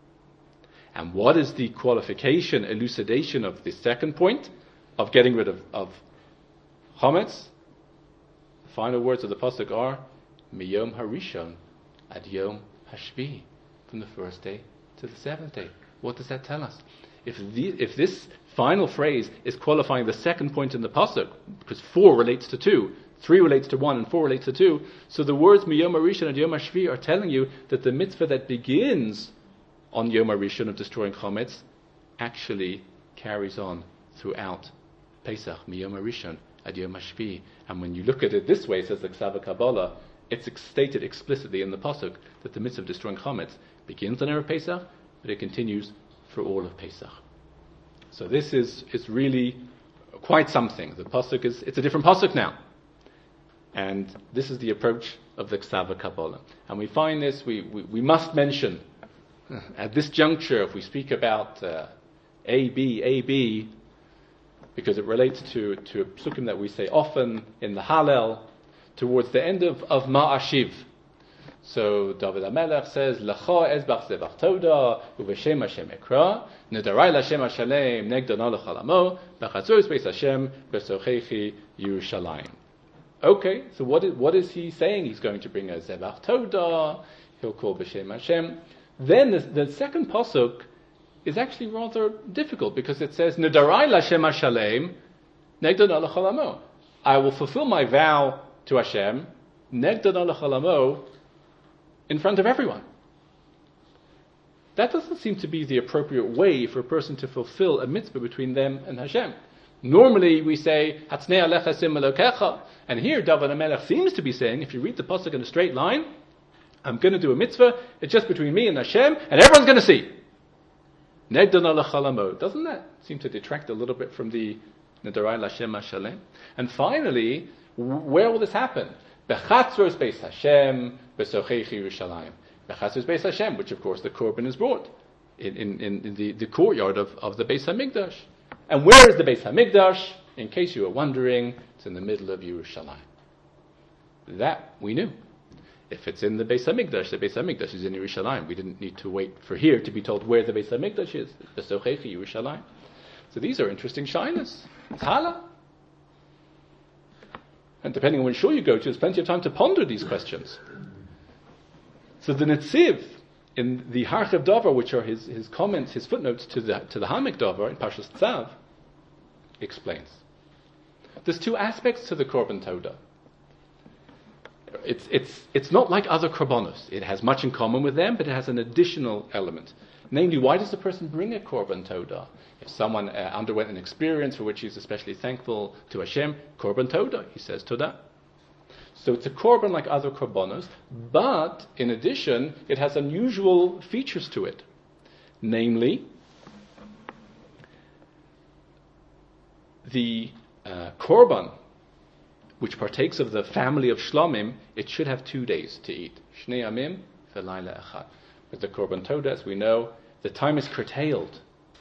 And what is the qualification, elucidation of the second point, of getting rid of chometz? The final words of the Pasuk are, Miyom Harishon ad Yom Hashvi, from the first day to the 7th day. What does that tell us? If this final phrase is qualifying the second point in the Pasuk, because 4 relates to 2, 3 relates to 1, and 4 relates to 2, so the words Miyom Harishon ad Yom Hashvi are telling you that the mitzvah that begins on Yom Harishon of destroying chometz actually carries on throughout Pesach, Miyom Harishon ad Yom Hashvi. And when you look at it this way, says the Ksava Kabbalah, it's stated explicitly in the Pasuk that the mitzvah of destroying chometz begins on Erev Pesach, but it continues for all of Pesach. So this is really quite something. The Pasuk it's a different Pasuk now. And this is the approach of the Ksava Kabbalah. And we find this, we must mention, at this juncture, if we speak about AB, because it relates to a psukim that we say often in the Hallel, towards the end of Ma'ashiv. So David HaMelech says, L'cha ezbach zevach toda, uveshem Hashem ekra, nedarai l'Hashem Hashalem, negdana l'chalamo, b'chatzos beis Hashem, b'sochechi Yerushalayim. Okay, so what is he saying? He's going to bring a zevach toda, he'll call b'shem Hashem. Then the second pasuk is actually rather difficult because it says, nedarai l'Hashem Hashalem, negdana l'chalamo. I will fulfill my vow to Hashem, negdana l'chalamo, in front of everyone. That doesn't seem to be the appropriate way for a person to fulfill a mitzvah between them and Hashem. Normally we say, Hatznei alecha sim elokecha, and here David HaMelech seems to be saying, if you read the pasuk in a straight line, I'm going to do a mitzvah, it's just between me and Hashem, and everyone's going to see. Negdana l'chalamo. Doesn't that seem to detract a little bit from the Nedarai l'Hashem Hashalem? And finally, where will this happen? Bechatzros beis Hashem, b'sochechi Yerushalayim. Bechatzros beis Hashem, which of course the korban is brought in the courtyard of the Beis HaMikdash. And where is the Beis HaMikdash? In case you were wondering, it's in the middle of Yerushalayim. That we knew. If it's in the Beis HaMikdash is in Yerushalayim. We didn't need to wait for here to be told where the Beis HaMikdash is. B'sochechi Yerushalayim. So these are interesting shinas. It's hala. And depending on which shul you go to, there's plenty of time to ponder these questions. So the Netziv, in the Harchev Davar, which are his comments, his footnotes to the Hamek Davar in Parshas Tzav, explains. There's two aspects to the Korban Todah. It's not like other korbanos. It has much in common with them, but it has an additional element. Namely, why does the person bring a Korban Todah? If someone underwent an experience for which he's especially thankful to Hashem, Korban Todah, he says Todah. So it's a korban like other korbanos, but in addition, it has unusual features to it. Namely, the korban, which partakes of the family of Shlomim, it should have 2 days to eat. Shnei Yamim v'layla echad. With the Korban Todah, as we know, the time is curtailed.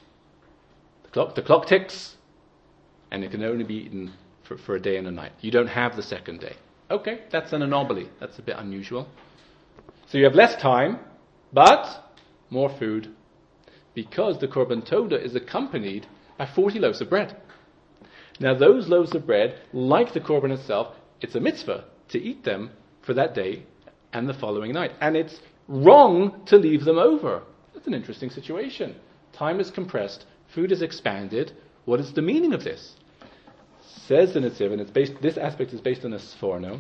The clock ticks, and it can only be eaten for a day and a night. You don't have the second day. Okay, that's an anomaly. That's a bit unusual. So you have less time, but more food, because the Korban Todah is accompanied by 40 loaves of bread. Now those loaves of bread, like the Korban itself, it's a mitzvah to eat them for that day and the following night. And it's wrong to leave them over. That's an interesting situation. Time is compressed, food is expanded. What is the meaning of this? Says the Netziv, and this aspect is based on a sforno.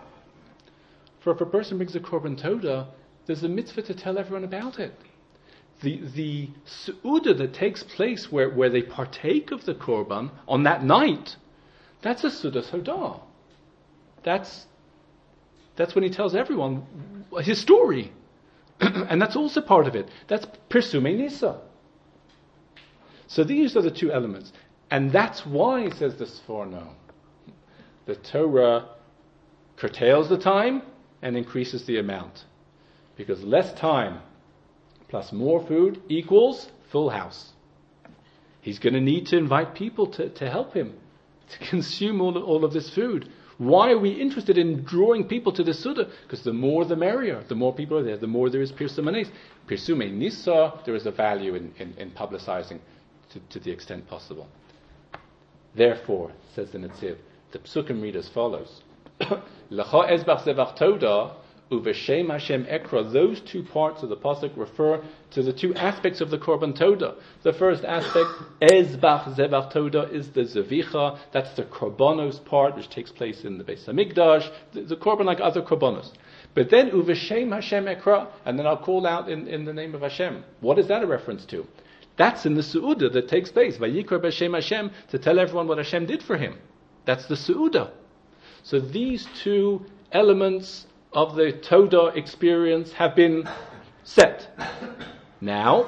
For if a person brings a Korban Todah, there's a mitzvah to tell everyone about it. The su'udah that takes place where they partake of the Korban on that night, that's a Sudas Hodah. That's when he tells everyone his story. And that's also part of it. That's Pirsumei Nisa. So these are the two elements. And that's why, says the Sforno, the Torah curtails the time and increases the amount. Because less time plus more food equals full house. He's going to need to invite people to help him to consume all of this food. Why are we interested in drawing people to the Suda? Because the more the merrier. The more people are there, the more there is Pirsumei Nisa. There is a value in publicizing to the extent possible. Therefore, says the Netziv, the Psukim read as follows. L'cha ezbach zevach todah uveshem Hashem ekra. Those two parts of the pasuk refer to the two aspects of the Korban Todah. The first aspect, ezbach zevach todah, is the zevicha. That's the korbanos part, which takes place in the Beis HaMikdash. The korban like other korbanos. But then uveshem Hashem ekra, and then I'll call out in the name of Hashem. What is that a reference to? That's in the Su'udah that takes place. Vayikra b'Shem Hashem, to tell everyone what Hashem did for him. That's the Su'udah. So these two elements of the Todah experience have been set. Now,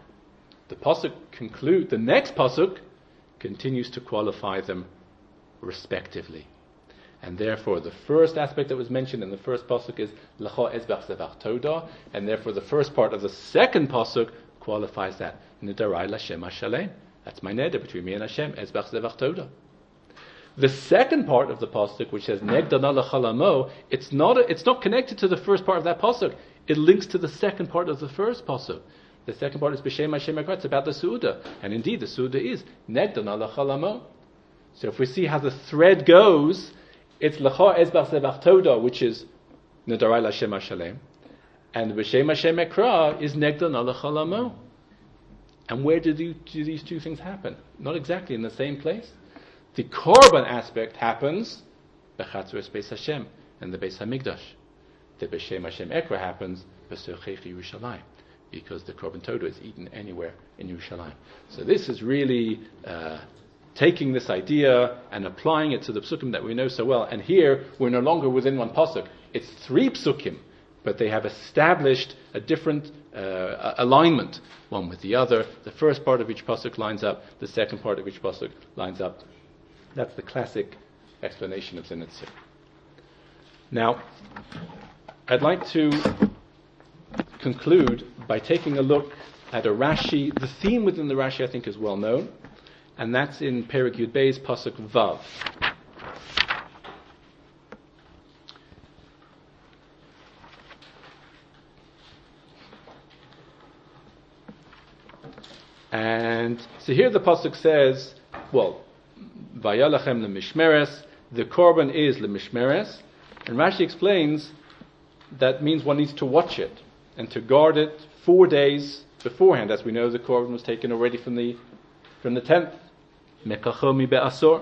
the next pasuk continues to qualify them respectively. And therefore, the first aspect that was mentioned in the first pasuk is L'cha ezbach zevach todah, and therefore the first part of the second pasuk qualifies that. Nedarai l'Hashem Hashalem. That's my neder between me and Hashem. Ezbach zevach todah. The second part of the pasuk, which says Negdana Lachalamo, it's not connected to the first part of that pasuk. It links to the second part of the first pasuk. The second part is B'Shem Hashem Ekra. It's about the Su'uda, and indeed the Su'uda is Negdana Lachalamo. So if we see how the thread goes, it's L'cha Ezbach Zebach Toda, which is Nedarai L'Shem Hashalem, and B'Shem Hashem Ekra is Negdana Lachalamo. And where do these two things happen? Not exactly in the same place. The Korban aspect happens B'Chatzos Beis Hashem and the Beis Hamikdash. The B'Shem Hashem Ekra happens B'Sochech Yerushalayim, because the Korban Toda is eaten anywhere in Yerushalayim. So this is really taking this idea and applying it to the psukim that we know so well. And here we're no longer within one pasuk. It's 3 psukim, but they have established a different alignment, one with the other. The first part of each pasuk lines up. The second part of each pasuk lines up. That's the classic explanation of Tzinitzir. Now, I'd like to conclude by taking a look at a Rashi. The theme within the Rashi, I think, is well known, and that's in Perek Yud Bey's pasuk Vav. And so here the pasuk says, well, Vayalachem lemishmeres, the korban is lemishmeres, and Rashi explains that means one needs to watch it and to guard it 4 days beforehand. As we know, the korban was taken already from the 10th. Mekachomi be'asor.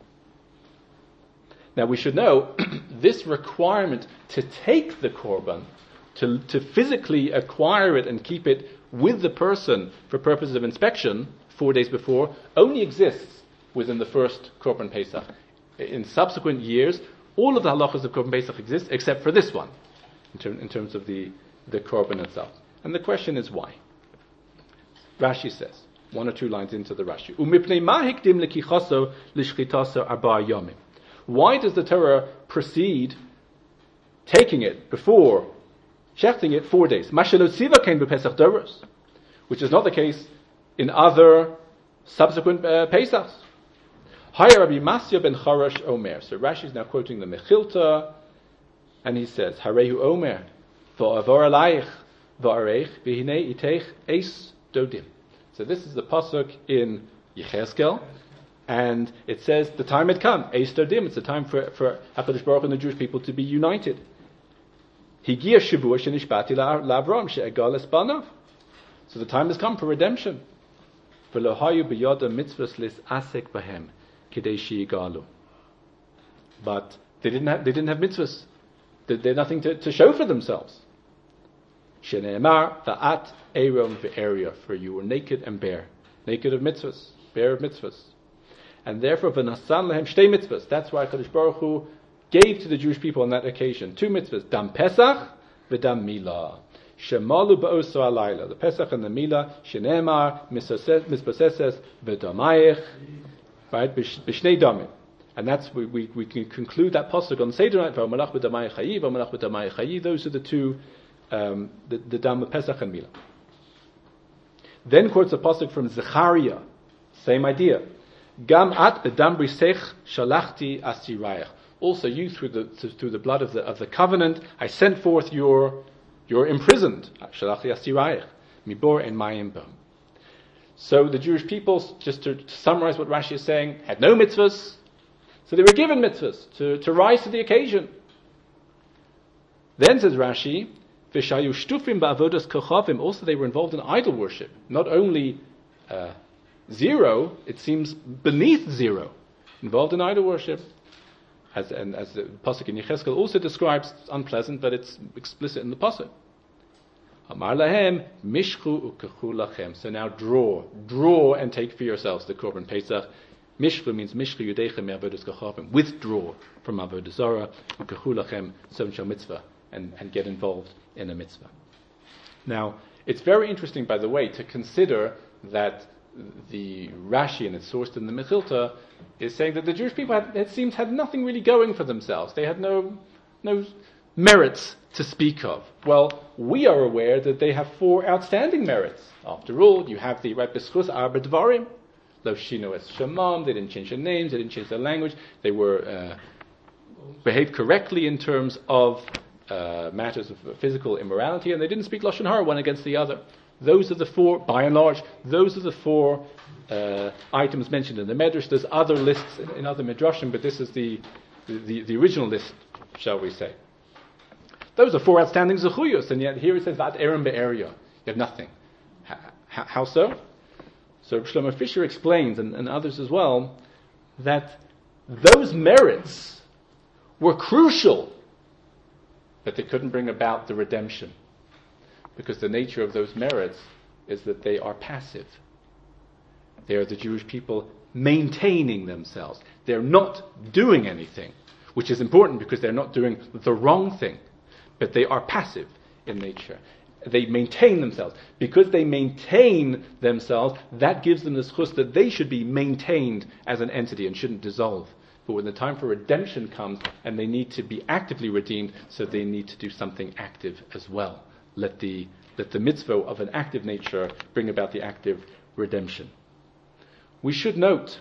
Now we should know this requirement to take the korban, to physically acquire it and keep it with the person for purposes of inspection 4 days before, only exists within the first Korban Pesach. In subsequent years, all of the halachas of Korban Pesach exist except for this one, in terms of the Korban itself. And the question is why? Rashi says, 1 or 2 lines into the Rashi, why does the Torah precede taking it before shechting it 4 days? Which is not the case in other subsequent Pesachs. Haya Rabbi Masya ben Charash Omer. So Rashi is now quoting the Mechilta, and he says, Harehu Omer, v'avor alayich v'areich v'hinei iteich eis dodim. So this is the pasuk in Yechezkel, and it says the time had come, eis dodim. It's the time for HaKadosh Baruch and the Jewish people to be united. Higia shavua shenishbati la'Avram she'egal es banav. So the time has come for redemption. V'lo hayu b'yoda mitzvos lis asek bahem. But they didn't have mitzvahs. They had nothing to show for themselves. Shene'emar va'at Aaron ve'eria, for you were naked and bare of mitzvahs, bare of mitzvahs, and therefore v'nasan lehem shtei mitzvahs. That's why HaKadosh Baruch Hu gave to the Jewish people on that occasion 2 mitzvahs: dam Pesach v'dam Milah. Shemalu ba'oso alayla, the Pesach and the Milah. Shene'emar misposeses v'damayich. Right, b'shnei damim, and that's we can conclude that pasuk on Seder night. V'malach b'damayich chayi, v'malach b'damayich chayi. Those are the 2, the dam of Pesach and Milah. Then quotes a pasuk from Zechariah, same idea. Gam at b'dam brisech shalachti asirayach. Also, you through the blood of the covenant, I sent forth your imprisoned. Shalachti asirayach mibor en mayim bo. So the Jewish people, just to summarize what Rashi is saying, had no mitzvahs, so they were given mitzvahs to rise to the occasion. Then says Rashi, V'shayu shtufim ba'avodas kochavim. Also they were involved in idol worship. Not only 0, it seems beneath 0, involved in idol worship. As the pasuk in Yechezkel also describes, it's unpleasant, but it's explicit in the pasuk. Amar lahem mishchu ukechu lachem. So now draw and take for yourselves the Korban Pesach. Mishchu means mishchu yudechem me'avodas kochavim. Withdraw from avodah zarah. Ukechu lachem som shel mitzvah, and get involved in a mitzvah. Now, it's very interesting, by the way, to consider that the Rashi, and it's sourced in the Mechilta, is saying that the Jewish people had nothing really going for themselves. They had no merits to speak of. Well, we are aware that they have 4 outstanding merits. After all, you have the right b'schus arba dvarim. Lo shino es shamam, they didn't change their names, they didn't change their language, they were behaved correctly in terms of matters of physical immorality, and they didn't speak Lashon Hara one against the other. Those are the four, by and large, those are the four items mentioned in the Medrash. There's other lists in other Midrashim, but this is the original list, shall we say. Those are four outstanding zechuyos, and yet here it says, Vat Erim Be'eria. You have nothing. How so? So Shlomo Fisher explains, and others as well, that those merits were crucial, but they couldn't bring about the redemption. Because the nature of those merits is that they are passive. They are the Jewish people maintaining themselves. They're not doing anything, which is important because they're not doing the wrong thing. But they are passive in nature. They maintain themselves. Because they maintain themselves, that gives them the zchus that they should be maintained as an entity and shouldn't dissolve. But when the time for redemption comes and they need to be actively redeemed, so they need to do something active as well. Let the mitzvah of an active nature bring about the active redemption. We should note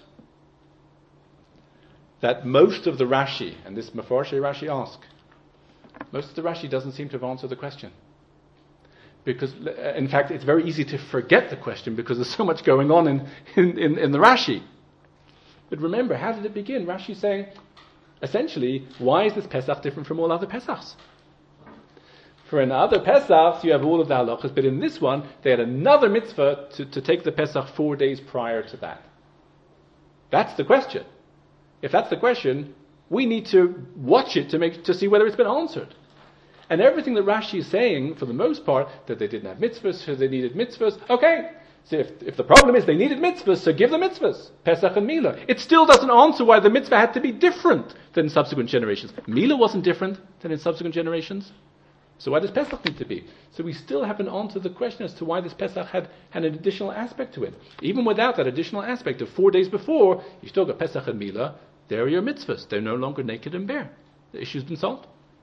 that most of the Rashi, and this Mefarshei Rashi asks, most of the Rashi doesn't seem to have answered the question. Because, in fact, it's very easy to forget the question because there's so much going on in the Rashi. But remember, how did it begin? Rashi saying, essentially, why is this Pesach different from all other Pesachs? For in other Pesachs, you have all of the halachas, but in this one, they had another mitzvah to take the Pesach 4 days prior to that. That's the question. If that's the question, we need to watch it to see whether it's been answered. And everything that Rashi is saying, for the most part, that they didn't have mitzvahs, so they needed mitzvahs. Okay, so if the problem is they needed mitzvahs, so give the mitzvahs, Pesach and Milah. It still doesn't answer why the mitzvah had to be different than in subsequent generations. Milah wasn't different than in subsequent generations. So why does Pesach need to be? So we still haven't answered the question as to why this Pesach had an additional aspect to it. Even without that additional aspect of 4 days before, you still got Pesach and Milah. There are your mitzvahs. They're no longer naked and bare. The issue's been solved.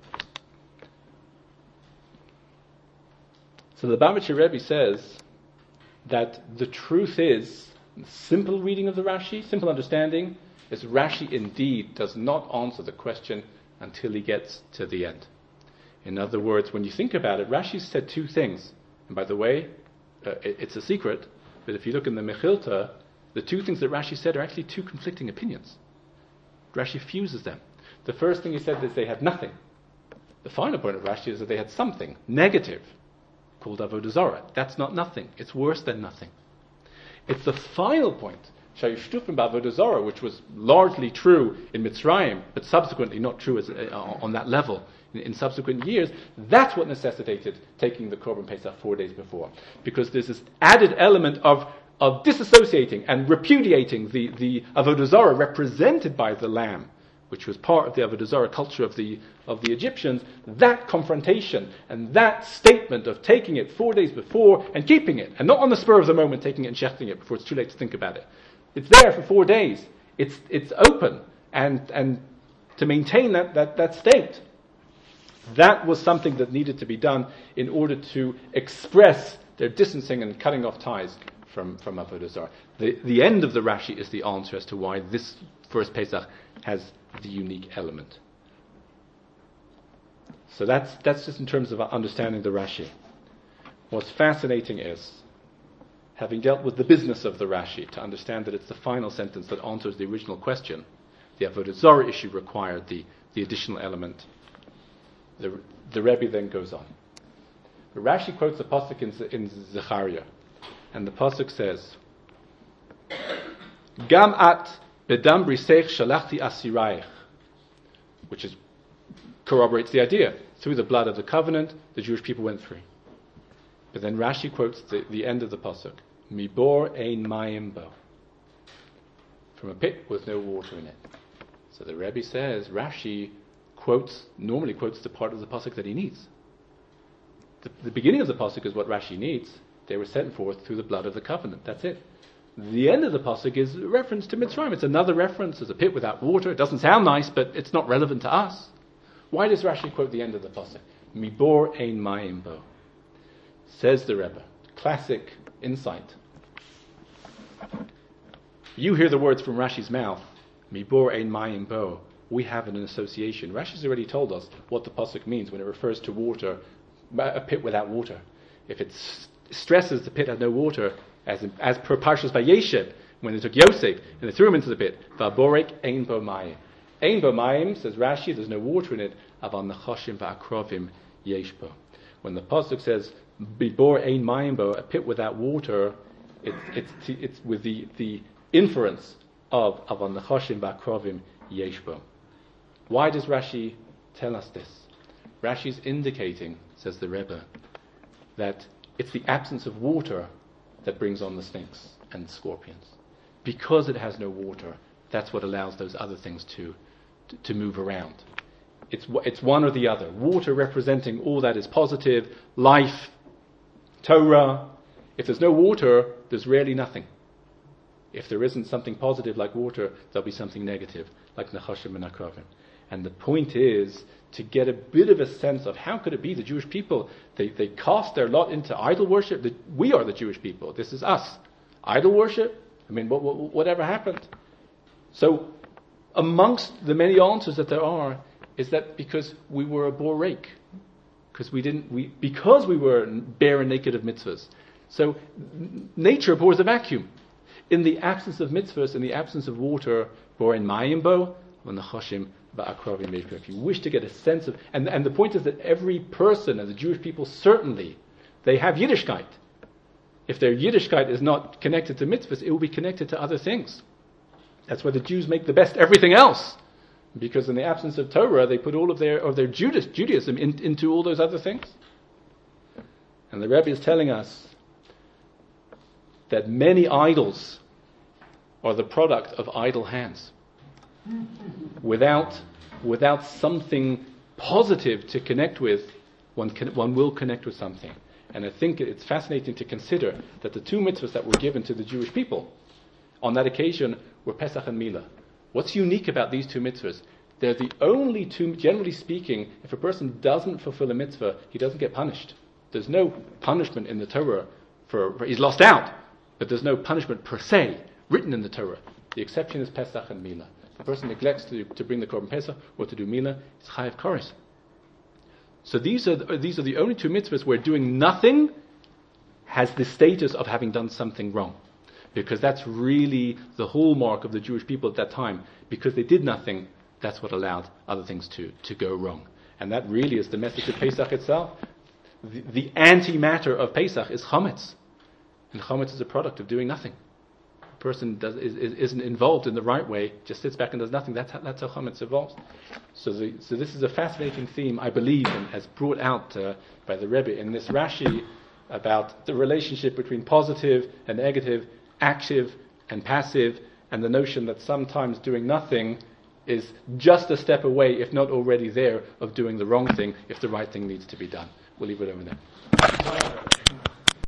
So the Bavitcher Rebbe says that the truth is, simple reading of the Rashi, simple understanding, is Rashi indeed does not answer the question until he gets to the end. In other words, when you think about it, Rashi said two things. And by the way, it's a secret, but if you look in the Mechilta, the two things that Rashi said are actually two conflicting opinions. Rashi fuses them. The first thing he said is they had nothing. The final point of Rashi is that they had something negative called Avodah Zarah. That's not nothing. It's worse than nothing. It's the final point, Shayushtufim b'Avodah Zarah, which was largely true in Mitzrayim, but subsequently not true on that level in subsequent years. That's what necessitated taking the Korban Pesach 4 days before. Because there's this added element of disassociating and repudiating the Avodah Zarah represented by the lamb, which was part of the Avodah Zarah culture of the Egyptians. That confrontation and that statement of taking it 4 days before and keeping it, and not on the spur of the moment taking it and shechting it before it's too late to think about it. It's there for 4 days. It's open, and to maintain that state. That was something that needed to be done in order to express their distancing and cutting off ties from Avodah Zarah. The end of the Rashi is the answer as to why this first Pesach has the unique element. So that's just in terms of understanding the Rashi. What's fascinating is, having dealt with the business of the Rashi, to understand that it's the final sentence that answers the original question. The Avodah Zarah issue required the additional element. The Rebbe then goes on. The Rashi quotes a pasuk in Zechariah, and the pasuk says, "Gam at bedam briseich shalachti asiraich," which corroborates the idea. Through the blood of the covenant, the Jewish people went free. But then Rashi quotes the end of the pasuk, "Mibor ein mayim bo," from a pit with no water in it. So the Rebbe says Rashi normally quotes the part of the pasuk that he needs. The beginning of the pasuk is what Rashi needs. They were sent forth through the blood of the covenant. That's it. The end of the pasuk is a reference to Mitzrayim. It's another reference. There's a pit without water. It doesn't sound nice, but it's not relevant to us. Why does Rashi quote the end of the pasuk? Mibor ein mayim bo. Says the Rebbe. Classic insight. You hear the words from Rashi's mouth, Mibor ein mayim bo. We have an association. Rashi's already told us what the pasuk means when it refers to water, a pit without water. If it stresses the pit had no water, as per Parshas Vayeshev, when they took Yosef and they threw him into the pit, Vaborek ein bo mayim. Ein bo mayim, says Rashi, there's no water in it, aval nechoshim va'akrovim yesh bo. When the pasuk says, Bibor ein mayim bo, a pit without water, it's with the inference of aval nechoshim va'akrovim yesh bo. Why does Rashi tell us this? Rashi's indicating, says the Rebbe, that it's the absence of water that brings on the snakes and scorpions. Because it has no water, that's what allows those other things to move around. It's one or the other. Water representing all that is positive, life, Torah. If there's no water, there's rarely nothing. If there isn't something positive like water, there'll be something negative like Nechoshim and Akrovim. And the point is to get a bit of a sense of how could it be the Jewish people, they cast their lot into idol worship. We are the Jewish people. This is us. Idol worship? I mean, whatever happened? So amongst the many answers that there are is that because we were a borek, because we were bare and naked of mitzvahs. So nature abhors a vacuum. In the absence of mitzvahs, in the absence of water, bor in mayim bo, v'nechoshim va'akrovim yesh bo. If you wish to get a sense of, and the point is that every person, and the Jewish people certainly, they have Yiddishkeit. If their Yiddishkeit is not connected to mitzvahs, it will be connected to other things. That's why the Jews make the best everything else. Because in the absence of Torah, they put all of their Judaism into all those other things. And the Rebbe is telling us that many idols are the product of idle hands. Without something positive to connect with, one will connect with something. And I think it's fascinating to consider that the two mitzvahs that were given to the Jewish people on that occasion were Pesach and Milah. What's unique about these two mitzvahs? They're the only two, generally speaking, if a person doesn't fulfill a mitzvah, he doesn't get punished. There's no punishment in the Torah for he's lost out, but there's no punishment per se written in the Torah. The exception is Pesach and Milah. If a person neglects to bring the Korban Pesach or to do Milah, it's Chayav Koros. So these are the only two mitzvahs where doing nothing has the status of having done something wrong. Because that's really the hallmark of the Jewish people at that time. Because they did nothing, that's what allowed other things to go wrong. And that really is the message of Pesach itself. The antimatter of Pesach is chametz. And chametz is a product of doing nothing. A person isn't involved in the right way, just sits back and does nothing. That's how chametz evolves. So this is a fascinating theme, I believe, and as brought out by the Rebbe in this Rashi about the relationship between positive and negative, active and passive, and the notion that sometimes doing nothing is just a step away, if not already there, of doing the wrong thing if the right thing needs to be done. We'll leave it over there.